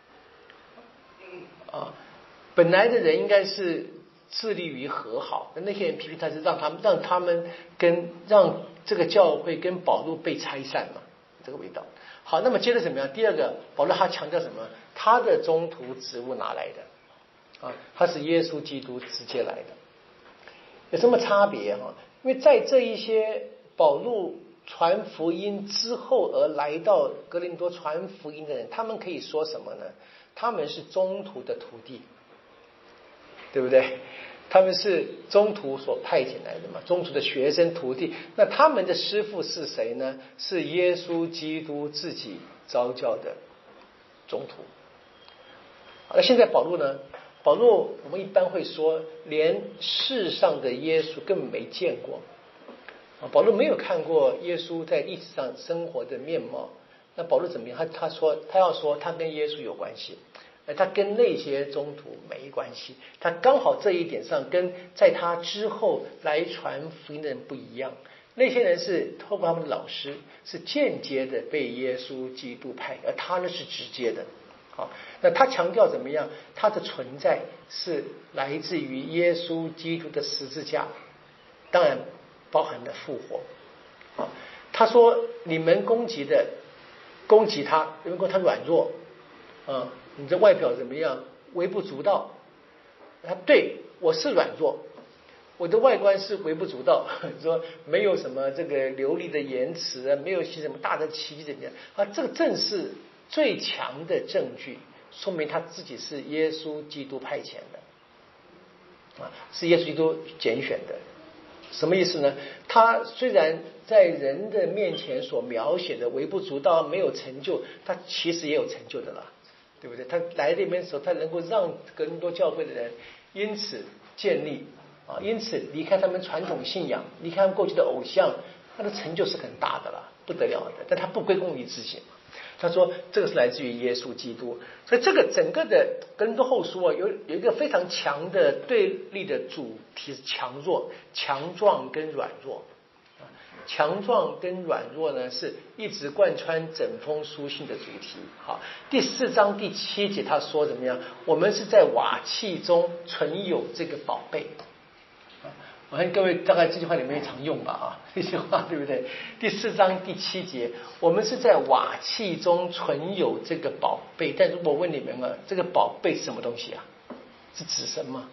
A: 啊。本来的人应该是致力于和好，那些人批评他是让他们让他们跟让这个教会跟保罗被拆散嘛，这个味道。好，那么接着怎么样？第二个，保罗他强调什么？他的中途职务哪来的？啊，他是耶稣基督直接来的。有什么差别哈？因为在这一些保罗传福音之后而来到哥林多传福音的人，他们可以说什么呢？他们是中途的徒弟，对不对？他们是中途所派遣来的嘛，中途的学生徒弟。那他们的师父是谁呢？是耶稣基督自己召教的中途。那现在保罗呢？保罗我们一般会说，连世上的耶稣根本没见过。保罗没有看过耶稣在历史上生活的面貌。那保罗怎么样？他他说他要说他跟耶稣有关系，他跟那些中途没关系。他刚好这一点上跟在他之后来传福音的人不一样。那些人是透过他们的老师，是间接的被耶稣基督派，而他呢是直接的。好，那他强调怎么样？他的存在是来自于耶稣基督的十字架，当然包含了复活。好，他说你们攻击的攻击他，因为他软弱啊，你的外表怎么样？微不足道。他对我是软弱，我的外观是微不足道，说没有什么这个流利的言辞啊，没有些什么大的奇迹怎么样啊？这个正是最强的证据，说明他自己是耶稣基督派遣的啊，是耶稣基督拣选的。什么意思呢？他虽然在人的面前所描写的微不足道、没有成就，他其实也有成就的啦，对不对？他来这边的时候，他能够让更多教会的人因此建立啊，因此离开他们传统信仰，离开他们过去的偶像，他的成就是很大的了，不得了的。但他不归功于自己。他说这个是来自于耶稣基督。所以这个整个的哥林多后书啊，有有一个非常强的对立的主题是强弱、强壮跟软弱。强壮跟软弱呢，是一直贯穿整封书信的主题。好，第四章第七节他说怎么样？我们是在瓦器中存有这个宝贝。我看各位大概这句话你们也常用吧啊，这句话对不对？第四章第七节，我们是在瓦器中存有这个宝贝。但如果问你们啊，这个宝贝是什么东西啊？是指什么？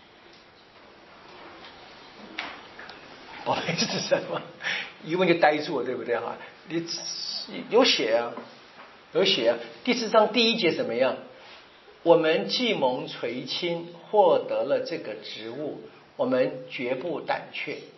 A: 宝贝是指什么？一问就呆住了，对不对哈？你有写啊，有写啊。第四章第一节怎么样？我们既蒙垂青，获得了这个职务，我们绝不胆怯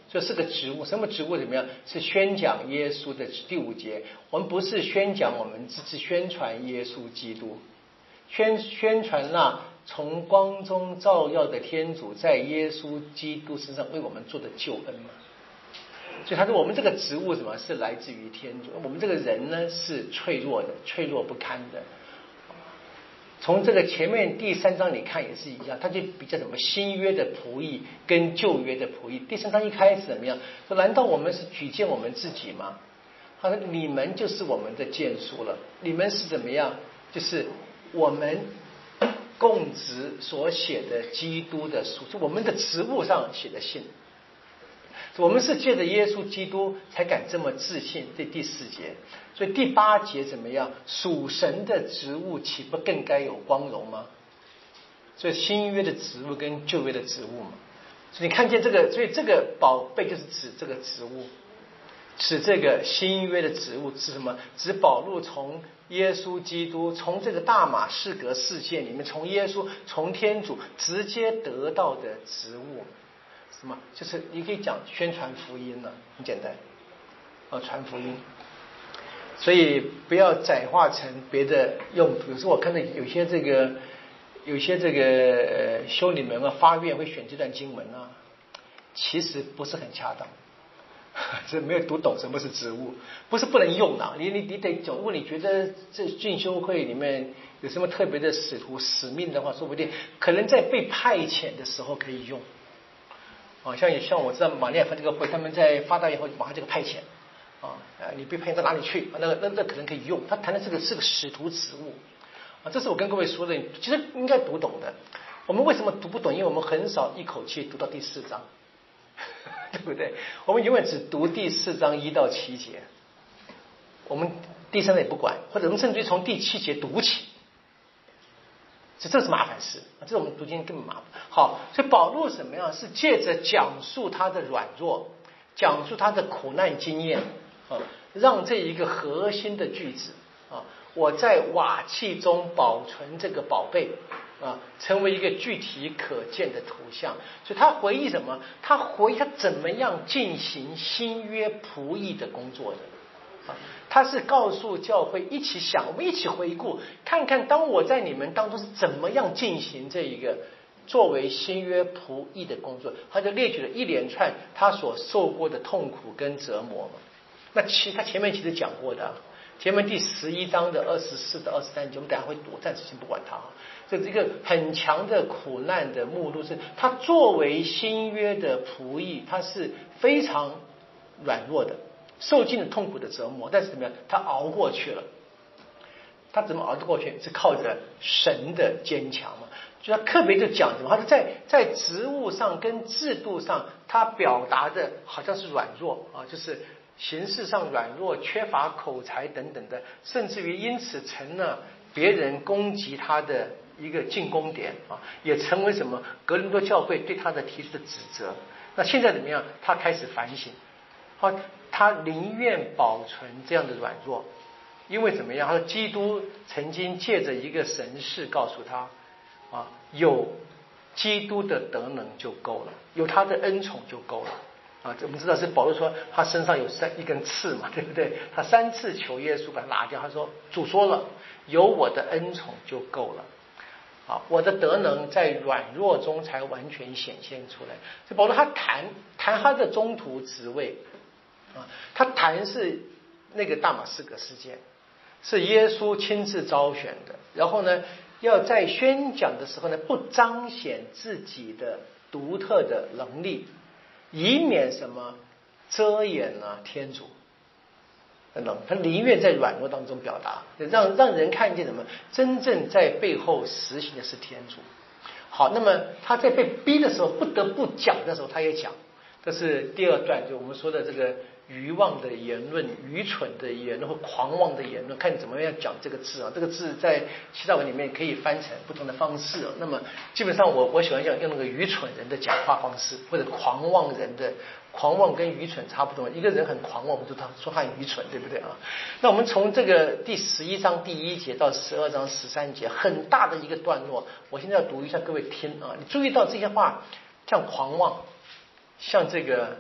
A: 所以是个职务。什么职务怎么样？是宣讲耶稣的第五节。我们不是宣讲我们，只是宣传耶稣基督，宣宣传那从光中照耀的天主在耶稣基督身上为我们做的救恩嘛。所以他说我们这个职务什么是来自于天主，我们这个人呢是脆弱的，脆弱不堪的。从这个前面第三章你看也是一样，他就比较什么新约的仆役跟旧约的仆役。第三章一开始怎么样说？难道我们是举荐我们自己吗？他说你们就是我们的荐书了，你们是怎么样？就是我们供职所写的基督的书，是我们的职务上写的信。我们是借着耶稣基督才敢这么自信，这第四节。所以第八节怎么样？属神的职务岂不更该有光荣吗？所以新约的职务跟旧约的职务嘛。所以你看见这个，所以这个宝贝就是指这个职务，指这个新约的职务是什么？指保罗从耶稣基督，从这个大马士革事件里面，从耶稣，从天主直接得到的职务。什么？就是你可以讲宣传福音了，很简单，啊，传福音。所以不要窄化成别的用途。有时候我看到有些这个，有些这个呃修女们啊发愿会选这段经文啊，其实不是很恰当，这没有读懂什么是职务，不是不能用的。你你你得讲，如果你觉得这进修会里面有什么特别的使徒使命的话，说不定可能在被派遣的时候可以用。啊，像也像我知道马利亚分这个会，他们在发大以后马上这个派遣，啊，你被派遣到哪里去？那那那可能可以用。他谈的这个是个使徒职务，啊，这是我跟各位说的，其实应该读懂的。我们为什么读不懂？因为我们很少一口气读到第四章，对不对？我们永远只读第四章一到七节，我们第三章也不管，或者我们甚至于从第七节读起。这这是麻烦事，这我们读经根本麻烦。好，所以保罗怎么样？是借着讲述他的软弱，讲述他的苦难经验啊，让这一个核心的句子啊，我在瓦器中保存这个宝贝啊，成为一个具体可见的图像。所以他回忆什么？他回忆他怎么样进行新约仆役的工作的。他是告诉教会一起想，我们一起回顾，看看当我在你们当中是怎么样进行这一个作为新约仆役的工作。他就列举了一连串他所受过的痛苦跟折磨嘛。那其他前面其实讲过的、啊，前面第十一章的二十四到二十三节，我们等一下会读，暂时先不管它。这是一个很强的苦难的目录，是他作为新约的仆役，他是非常软弱的。受尽了痛苦的折磨，但是怎么样？他熬过去了。他怎么熬得过去？是靠着神的坚强嘛。就他特别就讲什么？他说在在职务上跟制度上，他表达的好像是软弱啊，就是形式上软弱，缺乏口才等等的，甚至于因此成了别人攻击他的一个进攻点啊，也成为什么格林多教会对他的提出的指责。那现在怎么样？他开始反省。好，他宁愿保存这样的软弱，因为怎么样？他说，基督曾经借着一个神事告诉他，啊，有基督的德能就够了，有他的恩宠就够了。啊，我们知道是保罗说他身上有三一根刺嘛，对不对？他三次求耶稣把他拿掉，他说主说了，有我的恩宠就够了。啊，我的德能在软弱中才完全显现出来。所以保罗他谈谈他的中途职位。啊，他谈是那个大马士革事件，是耶稣亲自招选的。然后呢，要在宣讲的时候呢，不彰显自己的独特的能力，以免什么遮掩了天主的能力。他宁愿在软弱当中表达，让让人看见什么？真正在背后实行的是天主。好，那么他在被逼的时候，不得不讲的时候，他也讲。这是第二段，就我们说的这个愚妄的言论、愚蠢的言论或狂妄的言论，看怎么样讲这个字啊。这个字在希腊文里面可以翻成不同的方式啊。那么基本上我我喜欢用用那个愚蠢人的讲话方式，或者狂妄人的狂妄跟愚蠢差不多。一个人很狂妄，我们就他说他很愚蠢，对不对啊？那我们从这个第十一章第一节到十二章十三节，很大的一个段落，我现在要读一下，各位听啊。你注意到这些话，像狂妄。像这个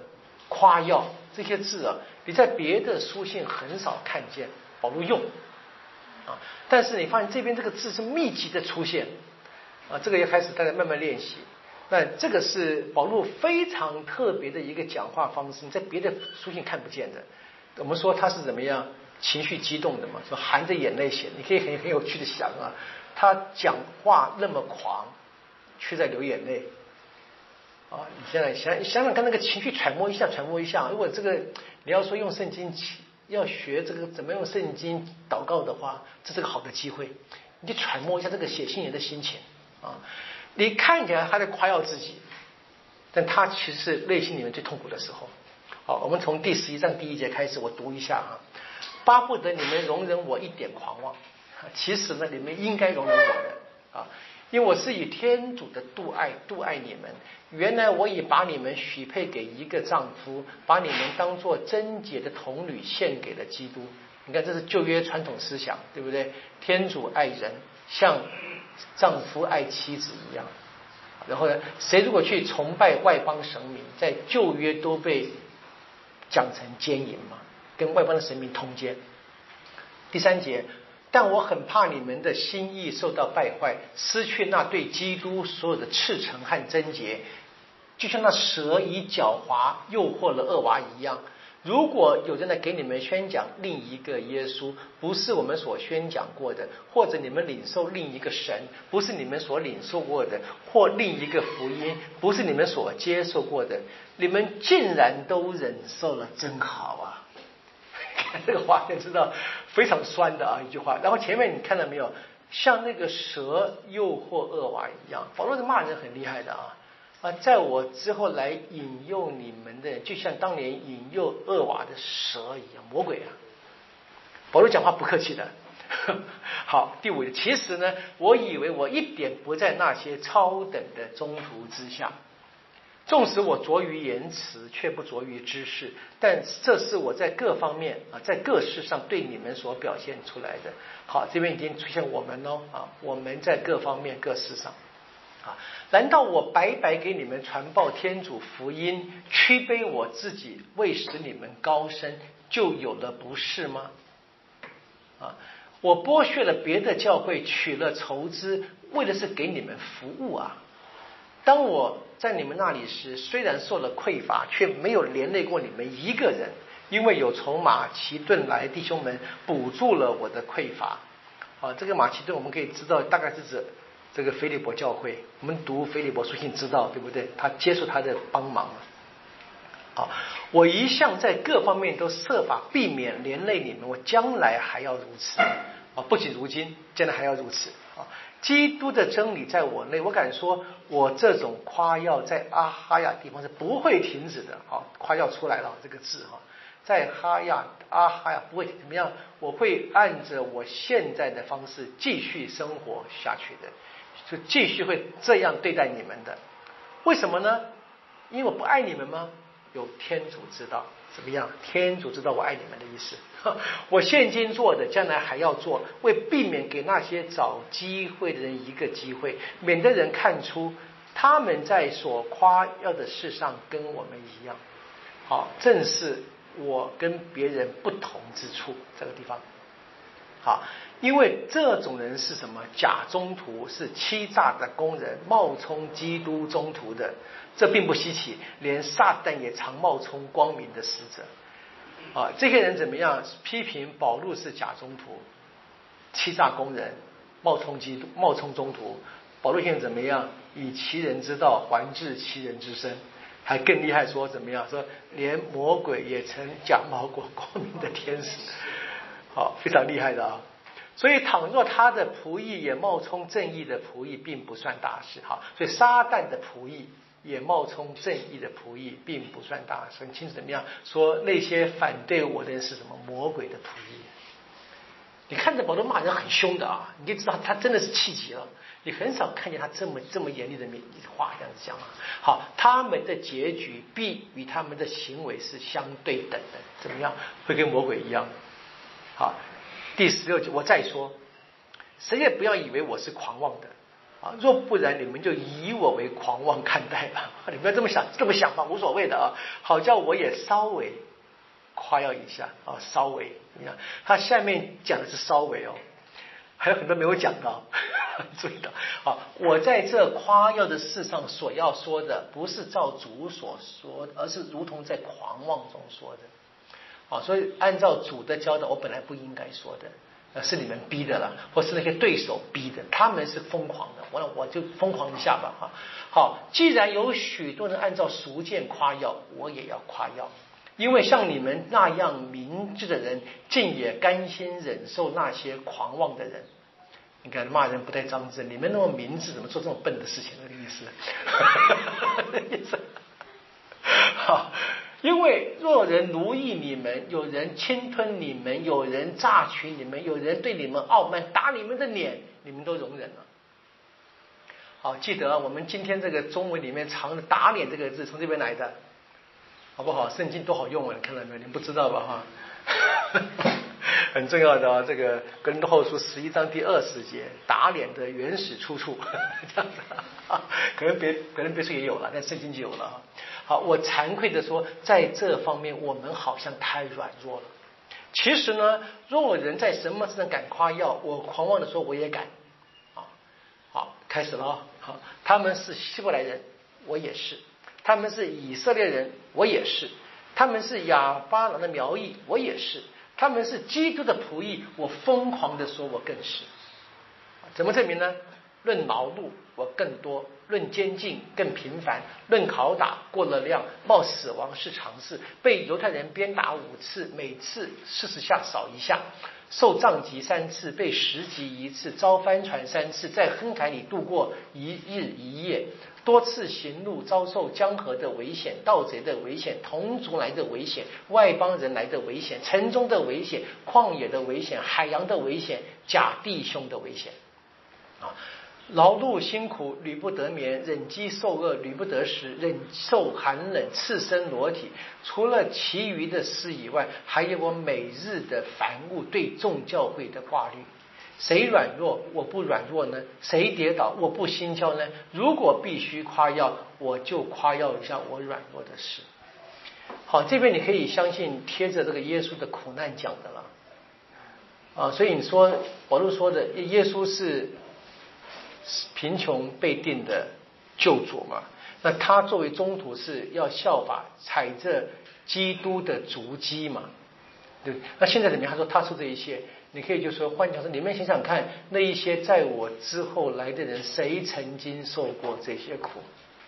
A: 夸耀这些字啊，你在别的书信很少看见保罗用啊。但是你发现这边这个字是密集的出现啊，这个要开始大家慢慢练习。那这个是保罗非常特别的一个讲话方式，你在别的书信看不见的。我们说他是怎么样情绪激动的嘛，说含着眼泪写，你可以很很有趣的想啊，他讲话那么狂，却在流眼泪啊！你现在想想想看，那个情绪揣摩一下，揣摩一下。如果这个你要说用圣经要学这个怎么用圣经祷告的话，这是个好的机会，你就揣摩一下这个写信人的心情啊。你看起来他在夸耀自己，但他其实是内心里面最痛苦的时候。好，我们从第十一章第一节开始，我读一下哈。巴不得你们容忍我一点狂妄，其实呢，你们应该容忍我的啊，因为我是以天主的妒爱妒爱你们。原来我已把你们许配给一个丈夫，把你们当作贞洁的童女献给了基督。你看，这是旧约传统思想，对不对？天主爱人，像丈夫爱妻子一样。然后呢，谁如果去崇拜外邦神明，在旧约都被讲成奸淫嘛，跟外邦的神明通奸。第三节，但我很怕你们的心意受到败坏，失去那对基督所有的赤诚和贞洁，就像那蛇以狡猾诱惑了恶娃一样。如果有人来给你们宣讲另一个耶稣，不是我们所宣讲过的，或者你们领受另一个神，不是你们所领受过的，或另一个福音，不是你们所接受过的，你们竟然都忍受了，真好啊！这个话就知道非常酸的啊一句话。然后前面你看到没有，像那个蛇诱惑恶娃一样，保罗是骂人很厉害的啊。啊，在我之后来引诱你们的，就像当年引诱恶娃的蛇一样，魔鬼啊！保罗讲话不客气的。好，第五，其实呢，我以为我一点不在那些超等的中途之下，纵使我拙于言辞，却不拙于知识，但这是我在各方面啊，在各事上对你们所表现出来的。好，这边已经出现我们喽啊，我们在各方面各事上。难道我白白给你们传报天主福音，屈卑我自己，为使你们高升，就有了不是吗？啊，我剥削了别的教会，取了筹资，为的是给你们服务啊。当我在你们那里时，虽然受了匮乏，却没有连累过你们一个人，因为有从马其顿来弟兄们补助了我的匮乏。啊，这个马其顿我们可以知道，大概是指这个腓立伯教会，我们读腓立伯书信知道，对不对？他接受他的帮忙。好，我一向在各方面都设法避免连累你们，我将来还要如此啊！不仅如今，将来还要如此啊！基督的真理在我内，我敢说，我这种夸耀在阿哈亚地方是不会停止的。好，夸耀出来了这个字哈，在哈亚阿哈亚不会怎么样，我会按着我现在的方式继续生活下去的。就继续会这样对待你们的，为什么呢？因为我不爱你们吗？有天主知道，怎么样？天主知道我爱你们的意思。我现今做的，将来还要做，为避免给那些找机会的人一个机会，免得人看出他们在所夸耀的事上跟我们一样。好，正是我跟别人不同之处，这个地方。好，因为这种人是什么？假宗徒，是欺诈的工人，冒充基督宗徒的，这并不稀奇，连撒旦也常冒充光明的使者。啊，这些人怎么样？批评保禄是假宗徒，欺诈工人，冒充基督，冒充宗徒。保禄现在怎么样？以其人之道还治其人之身，还更厉害，说怎么样？说连魔鬼也曾假冒过光明的天使。好，非常厉害的啊！所以，倘若他的仆役也冒充正义的仆役，并不算大事。好，所以撒旦的仆役也冒充正义的仆役，并不算大事。很清楚怎么样？说那些反对我的人是什么？魔鬼的仆役。你看着保罗骂人很凶的啊，你就知道他真的是气急了。你很少看见他这么这么严厉的话这样子讲啊。好，他们的结局必与他们的行为是相对等的。怎么样？会跟魔鬼一样。好，第十六节我再说，谁也不要以为我是狂妄的啊，若不然，你们就以我为狂妄看待吧。你不要这么想，这么想吧，无所谓的啊。好叫我也稍微夸耀一下啊，稍微。你看，他下面讲的是稍微哦，还有很多没有讲到，注意到啊。我在这夸耀的事上所要说的，不是照主所说的，而是如同在狂妄中说的啊。所以按照主的教导，我本来不应该说的。是你们逼的了，或是那些对手逼的，他们是疯狂的，我我就疯狂一下吧哈。好，既然有许多人按照俗见夸耀，我也要夸耀，因为像你们那样明智的人，竟也甘心忍受那些狂妄的人。你看骂人不带脏字，你们那么明智，怎么做这种笨的事情？那个意思，那意思。好。因为若人奴役你们，有人侵吞你们，有人榨取你们，有人对你们傲慢，打你们的脸，你们都容忍了。好，记得我们今天这个中文里面藏的打脸这个字从这边来的，好不好？圣经多好用啊，你看到没有？你们不知道吧？哈，很重要的啊。这个哥林多后书十一章第二十节，打脸的原始出处，这样子啊，可能别可能别处也有了，但圣经就有了。好，我惭愧的说，在这方面我们好像太软弱了。其实呢，若人在什么事上敢夸耀，我狂妄的说，我也敢。好，好，开始了啊。好，他们是希伯来人，我也是；他们是以色列人，我也是；他们是亚巴郎的苗裔，我也是；他们是基督的仆役，我疯狂的说，我更是。怎么证明呢？论劳碌，我更多；论监禁更频繁；论拷打过了量；冒死亡是常事；被犹太人鞭打五次，每次四十下少一下；受杖击三次，被石击一次；遭帆船三次，在坑海里度过一日一夜；多次行路，遭受江河的危险、盗贼的危险、同族来的危险、外邦人来的危险、城中的危险、旷野的危险、海洋的危险、假弟兄的危险啊。劳碌辛苦，屡不得眠；忍饥受饿，屡不得食；忍受寒冷，赤身裸体。除了其余的事以外，还有我每日的烦恶，对众教会的挂虑。谁软弱，我不软弱呢？谁跌倒，我不心焦呢？如果必须夸耀，我就夸耀一下我软弱的事。好，这边你可以相信贴着这个耶稣的苦难讲的了啊。所以你说保罗说的，耶稣是贫穷被定的救主嘛，那他作为宗徒是要效法踩着基督的足迹嘛，对。那现在怎么样？他说他说这一切，你可以就说换句话说，你们想想看，那一些在我之后来的人，谁曾经受过这些苦？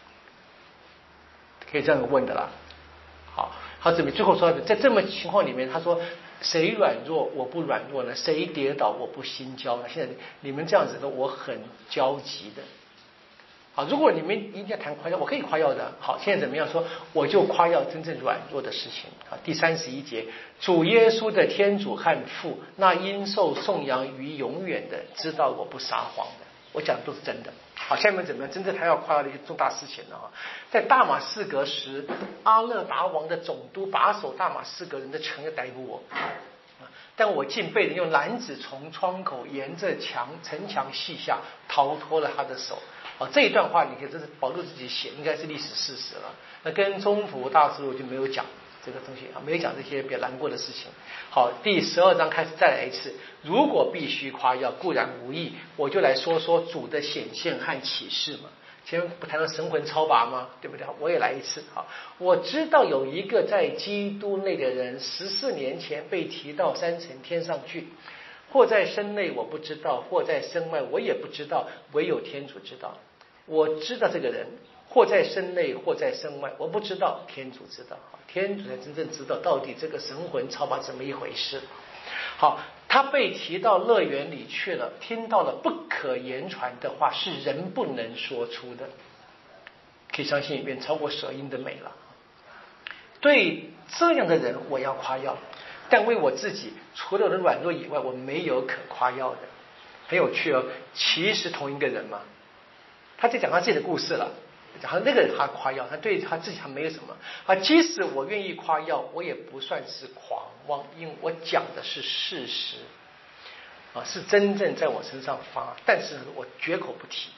A: 可以这样问的啦。好，他这边最后说，在这么情况里面，他说谁软弱我不软弱呢？谁跌倒我不心焦呢？现在你们这样子的，我很焦急的。好，如果你们一定要谈夸耀，我可以夸耀的。好，现在怎么样说？我就夸耀真正软弱的事情。啊，第三十一节，主耶稣的天主和父，那因受颂扬于永远的，知道我不撒谎的。我讲的都是真的。好，下面怎么样？真正他要夸耀的一个重大事情了啊！在大马士革时，阿勒达王的总督把守大马士革人的城要逮捕我，但我竟被人用篮子从窗口沿着墙城墙系下逃脱了他的手。啊，这一段话你可以这是保罗自己写，应该是历史事实了。那跟中福大师我就没有讲这个东西啊，没有讲这些比较难过的事情。好，第十二章开始再来一次。如果必须夸耀，固然无益，我就来说说主的显现和启示嘛。前面不谈到神魂超拔吗？对不对？我也来一次。好，我知道有一个在基督内的人，十四年前被提到三层天上去，或在身内我不知道，或在身外我也不知道，唯有天主知道。我知道这个人，或在身内，或在身外，我不知道，天主知道。天主才真正知道到底这个神魂超拔怎么一回事。好，他被提到乐园里去了，听到了不可言传的话，是人不能说出的。可以相信远超过舌音的美了。对这样的人我要夸耀，但为我自己除了我的软弱以外，我没有可夸耀的。很有趣哦，其实同一个人嘛，他在讲他自己的故事了，讲他那个人他夸耀，他对他自己还没有什么啊。即使我愿意夸耀，我也不算是狂妄，因为我讲的是事实啊，是真正在我身上发，但是我绝口不提。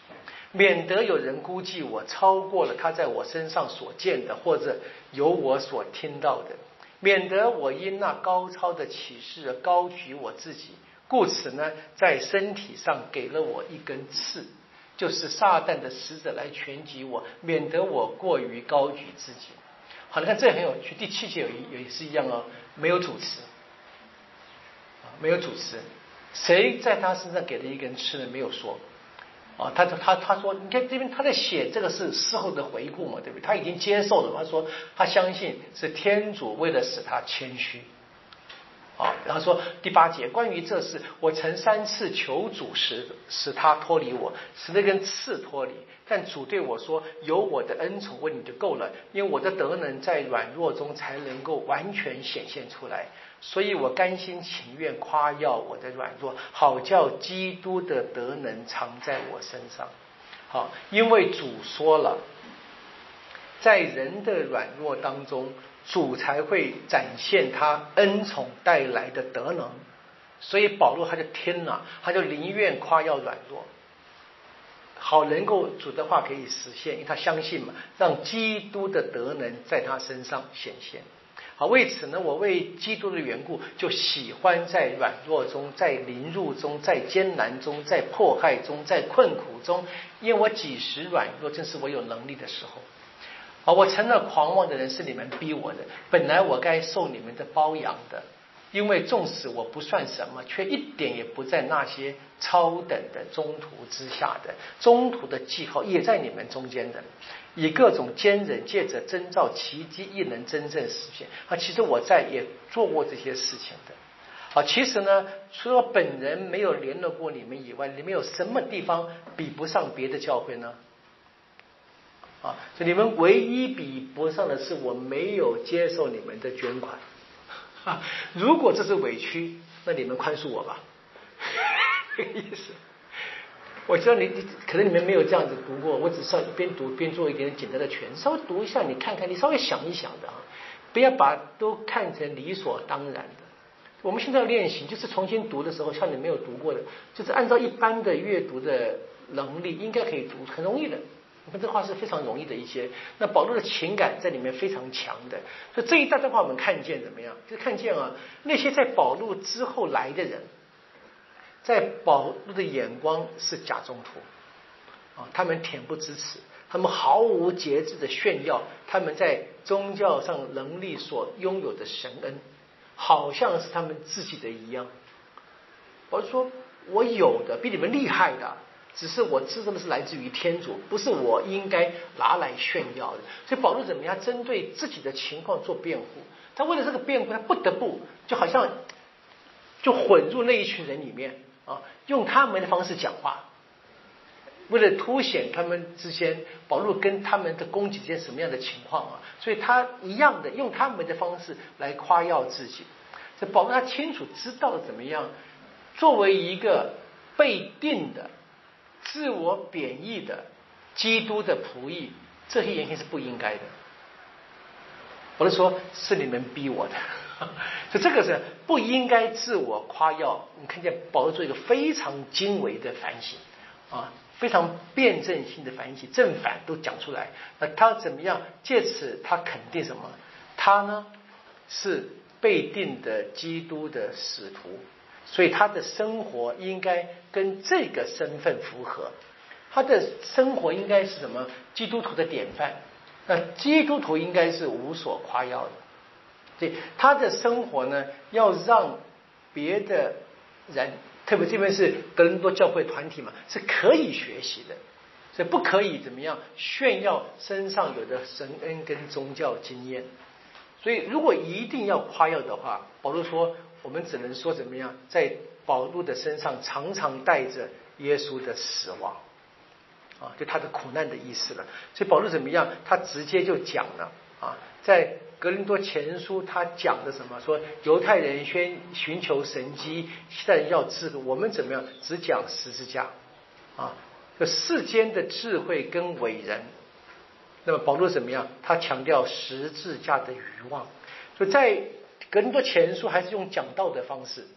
A: 免得有人估计我超过了他在我身上所见的，或者有我所听到的，免得我因那高超的启示而高举我自己。故此呢，在身体上给了我一根刺，就是撒旦的使者来拳击我，免得我过于高举自己。好，你看这很有趣。第七节有一也是一样哦，没有主持，没有主持，谁在他身上给了一根刺呢？没有说。啊，他他他说，你看这边他在写这个是事后的回顾嘛，对不对？他已经接受了，他说他相信是天主为了使他谦虚。啊，然后说第八节，关于这事，我曾三次求主使使他脱离我，使那根刺脱离。但主对我说：“有我的恩宠为你就够了，因为我的德能在软弱中才能够完全显现出来。所以我甘心情愿夸耀我的软弱，好叫基督的德能藏在我身上。”好，因为主说了，在人的软弱当中，主才会展现他恩宠带来的德能，所以保罗他就听了，他就宁愿夸耀软弱，好能够主的话可以实现，因为他相信嘛，让基督的德能在他身上显现。好，为此呢，我为基督的缘故，就喜欢在软弱中，在凌辱中，在艰难中，在迫害中，在困苦中，因为我几时软弱，正是我有能力的时候。啊，我成了狂妄的人，是你们逼我的。本来我该受你们的包养的，因为纵使我不算什么，却一点也不在那些超等的中途之下的。中途的记号也在你们中间的，以各种坚忍，借着征兆奇迹，亦能真正实现。啊，其实我在也做过这些事情的。啊，其实呢，除了本人没有联络过你们以外，你们有什么地方比不上别的教会呢？啊，所以你们唯一比不上的是我没有接受你们的捐款。啊，如果这是委屈，那你们宽恕我吧。这个意思。我知道你你可能你们没有这样子读过，我只是要边读边做一点简单的诠释，稍微读一下，你看看，你稍微想一想的啊，不要把都看成理所当然的。我们现在要练习，就是重新读的时候，像你没有读过的，就是按照一般的阅读的能力，应该可以读，很容易的。我们这话是非常容易的一些，那保罗的情感在里面非常强的，所以这一大段话我们看见怎么样？就是看见啊，那些在保罗之后来的人，在保罗的眼光是假宗徒啊，他们恬不知耻，他们毫无节制的炫耀他们在宗教上能力所拥有的神恩，好像是他们自己的一样。保罗说：“我有的比你们厉害的。”只是我知道的是来自于天主，不是我应该拿来炫耀的。所以保罗怎么样针对自己的情况做辩护？他为了这个辩护，他不得不就好像就混入那一群人里面啊，用他们的方式讲话，为了凸显他们之间保罗跟他们的攻击之间什么样的情况啊，所以他一样的用他们的方式来夸耀自己。所以保罗他清楚知道怎么样作为一个被定的自我贬义的基督的仆役，这些言行是不应该的。我是说，是你们逼我的，所以这个是不应该自我夸耀。你看见保罗做一个非常精微的反省啊，非常辩证性的反省，正反都讲出来。那他怎么样？借此他肯定什么？他呢是被定的基督的使徒。所以他的生活应该跟这个身份符合，他的生活应该是什么？基督徒的典范。那基督徒应该是无所夸耀的，所以他的生活呢，要让别的人，特别这边是哥林多教会团体嘛，是可以学习的，所以不可以怎么样炫耀身上有的神恩跟宗教经验。所以如果一定要夸耀的话，保罗说我们只能说怎么样，在保罗的身上常常带着耶稣的死亡啊，就他的苦难的意思了。所以保罗怎么样，他直接就讲了啊，在格林多前书他讲的什么，说犹太人宣寻求神迹，希腊人要智慧，我们怎么样只讲十字架啊，这世间的智慧跟伟人。那么保罗怎么样？他强调十字架的愚妄，所以在格林多前书还是用讲道的方式，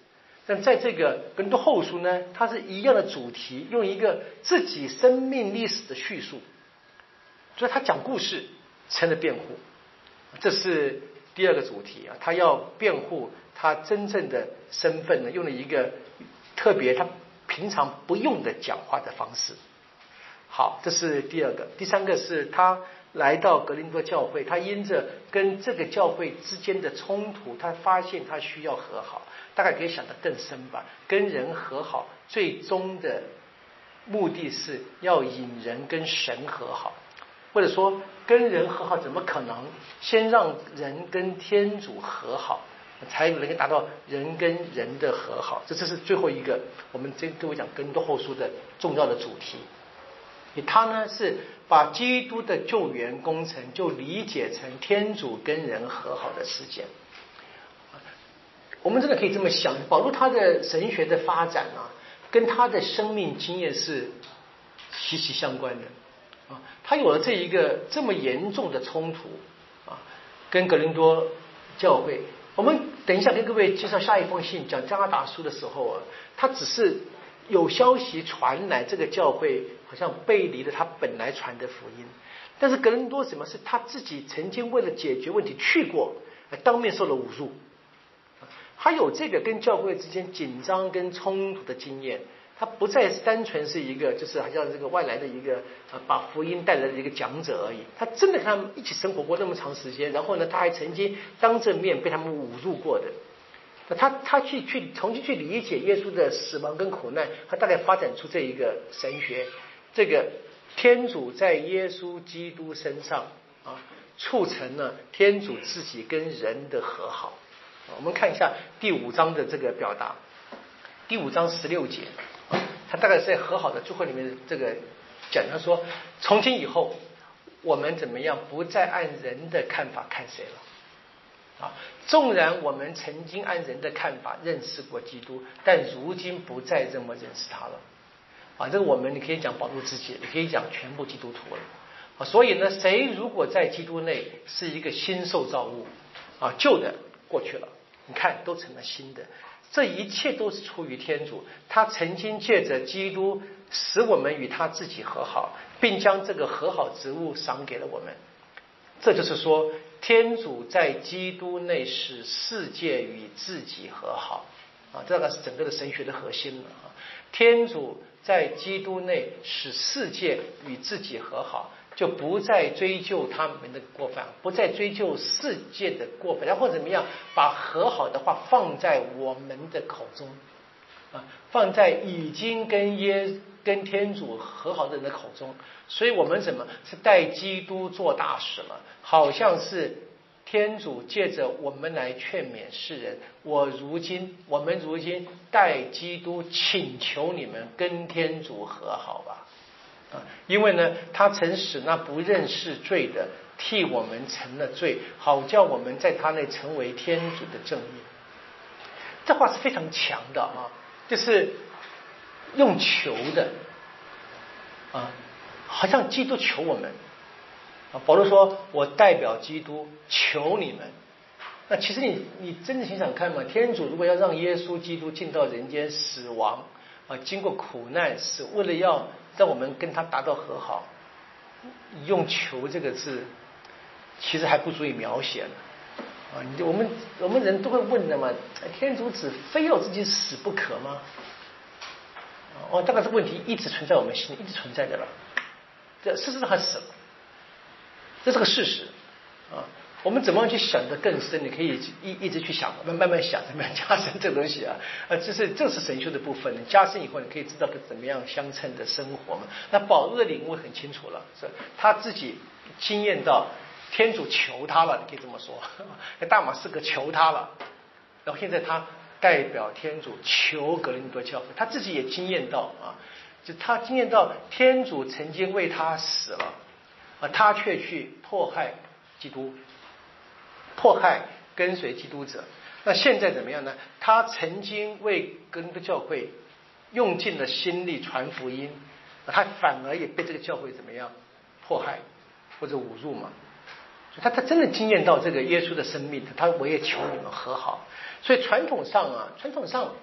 A: 但在这个格林多后书呢，它是一样的主题，用一个自己生命历史的叙述，所以他讲故事成了辩护，这是第二个主题啊，他要辩护他真正的身份呢，用了一个特别他平常不用的讲话的方式。好，这是第二个。第三个是他来到格林多教会，他因着跟这个教会之间的冲突，他发现他需要和好。大概可以想得更深吧，跟人和好最终的目的是要引人跟神和好，或者说跟人和好怎么可能先让人跟天主和好，才能够达到人跟人的和好。这这是最后一个我们这各位讲格林多后书的重要的主题。他呢是把基督的救援工程就理解成天主跟人和好的事件。我们真的可以这么想，保罗他的神学的发展啊，跟他的生命经验是息息相关的啊。他有了这一个这么严重的冲突啊，跟格林多教会。我们等一下跟各位介绍下一封信，讲加拉达书的时候啊，他只是有消息传来，这个教会好像背离了他本来传的福音。但是格林多什么是他自己曾经为了解决问题去过，当面受了侮辱。他有这个跟教会之间紧张跟冲突的经验，他不再单纯是一个就是好像这个外来的一个呃把福音带来的一个讲者而已，他真的跟他们一起生活过那么长时间，然后呢他还曾经当着面被他们侮辱过的。那他他去去重新去理解耶稣的死亡跟苦难，他大概发展出这一个神学，这个天主在耶稣基督身上啊，促成了天主自己跟人的和好。我们看一下第五章的这个表达，第五章十六节，他大概是在和好的最后里面这个讲，他说从今以后我们怎么样不再按人的看法看谁了啊？纵然我们曾经按人的看法认识过基督，但如今不再这么认识他了啊。这个我们你可以讲保罗自己，也可以讲全部基督徒了啊。所以呢，谁如果在基督内是一个新受造物啊，旧的过去了，你看都成了新的。这一切都是出于天主，他曾经借着基督使我们与他自己和好，并将这个和好之物赏给了我们。这就是说，天主在基督内使世界与自己和好啊，这个是整个的神学的核心了啊。天主在基督内使世界与自己和好，就不再追究他们的过犯，不再追究世界的过犯，然后怎么样把和好的话放在我们的口中啊，放在已经跟耶跟天主和好的人的口中。所以我们怎么是带基督做大使了，好像是天主借着我们来劝勉世人，我如今我们如今带基督请求你们跟天主和好吧。因为呢，他曾使那不认识罪的替我们成了罪，好叫我们在他内成为天主的正义。这话是非常强的啊，就是用求的啊，好像基督求我们啊。保罗说：“我代表基督求你们。”那其实你你真的想想看嘛，天主如果要让耶稣基督进到人间死亡啊，经过苦难，是为了要让我们跟他达到和好，用求这个字其实还不足以描写了啊！我们我们人都会问的嘛，天主子非要自己死不可吗？哦，大概这个问题一直存在我们心里，一直存在的了。这事实上他死了，这是个事实啊。我们怎么样去想得更深？你可以一一直去想，慢慢慢想，怎么样加深这个东西啊？啊，这是这是神修的部分。你加深以后，你可以知道怎么样相称的生活嘛。那保罗的领悟很清楚了，是他自己经验到天主求他了，你可以这么说。大马士革求他了，然后现在他代表天主求格林多教会，他自己也经验到啊，就他经验到天主曾经为他死了，啊，他却去迫害基督。迫害跟随基督者，那现在怎么样呢？他曾经为格林多教会用尽了心力传福音，他反而也被这个教会怎么样迫害或者侮辱嘛？他他真的经验到这个耶稣的生命，他我也求你们和好。所以传统上啊，传统上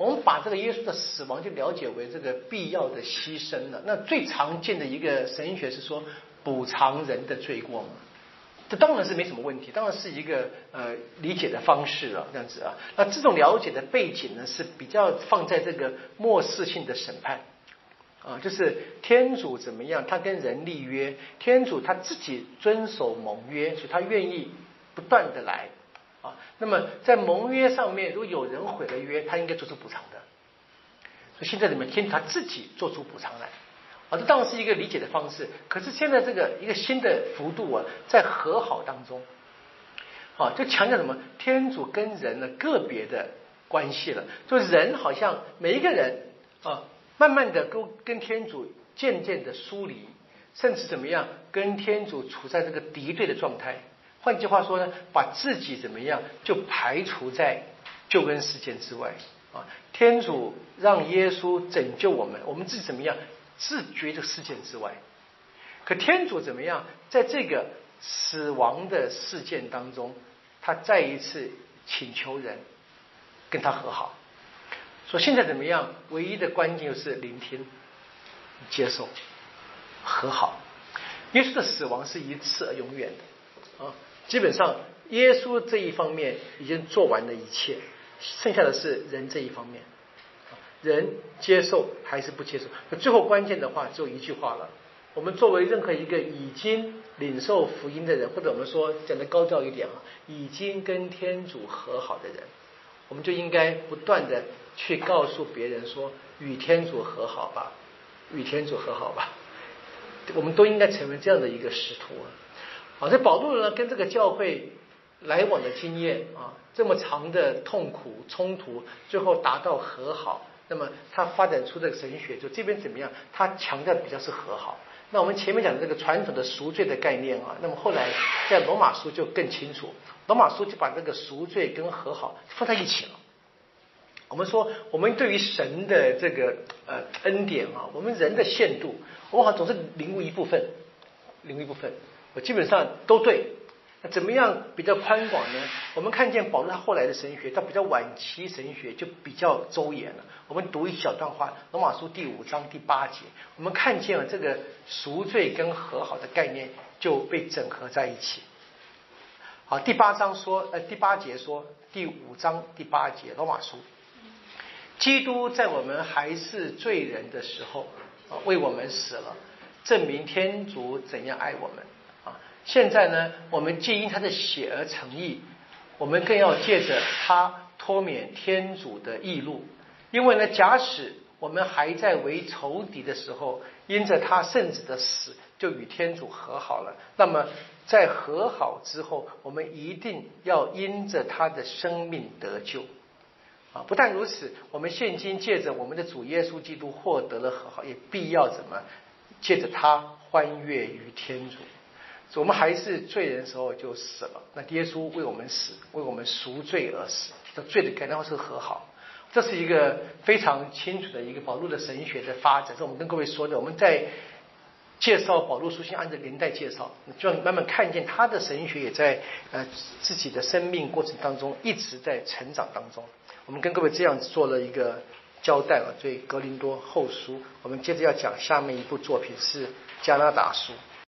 A: 我们把这个耶稣的死亡就了解为这个必要的牺牲了。那最常见的一个神学是说补偿人的罪过嘛，这当然是没什么问题，当然是一个呃理解的方式了，这样子啊。那这种了解的背景呢，是比较放在这个末世性的审判啊，就是天主怎么样，他跟人立约，天主他自己遵守盟约，所以他愿意不断的来啊。那么在盟约上面，如果有人毁了约，他应该做出补偿的。所以现在你们天主他自己做出补偿来啊，这当然是一个理解的方式。可是现在这个一个新的幅度啊，在和好当中啊，就强调什么？天主跟人的个别的关系了，就人好像每一个人啊，慢慢的跟跟天主渐渐的疏离，甚至怎么样跟天主处在这个敌对的状态。换句话说呢，把自己怎么样就排除在救恩事件之外啊。天主让耶稣拯救我们，我们自己怎么样自绝这个事件之外。可天主怎么样在这个死亡的事件当中，他再一次请求人跟他和好。说现在怎么样，唯一的关键就是聆听、接受、和好。耶稣的死亡是一次而永远的啊，基本上耶稣这一方面已经做完了一切，剩下的是人这一方面，人接受还是不接受。那最后关键的话只有一句话了，我们作为任何一个已经领受福音的人，或者我们说讲的高调一点啊，已经跟天主和好的人，我们就应该不断的去告诉别人说，与天主和好吧，与天主和好吧。我们都应该成为这样的一个使徒啊。好，这保罗呢跟这个教会来往的经验啊，这么长的痛苦冲突，最后达到和好。那么他发展出这个神学，就这边怎么样？他强调比较是和好。那我们前面讲的这个传统的赎罪的概念啊，那么后来在罗马书就更清楚，罗马书就把这个赎罪跟和好放在一起了。我们说，我们对于神的这个呃恩典啊，我们人的限度，我们好像总是领悟一部分，领悟一部分，我基本上都对。那怎么样比较宽广呢？我们看见保罗他后来的神学，到比较晚期神学就比较周延了。我们读一小段话，罗马书第五章第八节，我们看见了这个赎罪跟和好的概念就被整合在一起。好，第八章说，呃，第八节说，第五章第八节，罗马书，基督在我们还是罪人的时候，啊，为我们死了，证明天主怎样爱我们。现在呢，我们既因他的血而成义，我们更要借着他脱免天主的义怒。因为呢，假使我们还在为仇敌的时候，因着他圣子的死就与天主和好了，那么在和好之后，我们一定要因着他的生命得救啊！不但如此，我们现今借着我们的主耶稣基督获得了和好，也必要怎么借着他欢悦于天主。我们还是罪人的时候就死了，那耶稣为我们死，为我们赎罪而死，这罪的概念是和好。这是一个非常清楚的一个保禄的神学的发展，这我们跟各位说的。我们在介绍保禄书信按照年代介绍，就慢慢看见他的神学也在呃自己的生命过程当中一直在成长当中。我们跟各位这样做了一个交代了，对格林多后书。我们接着要讲下面一部作品是加拉达书。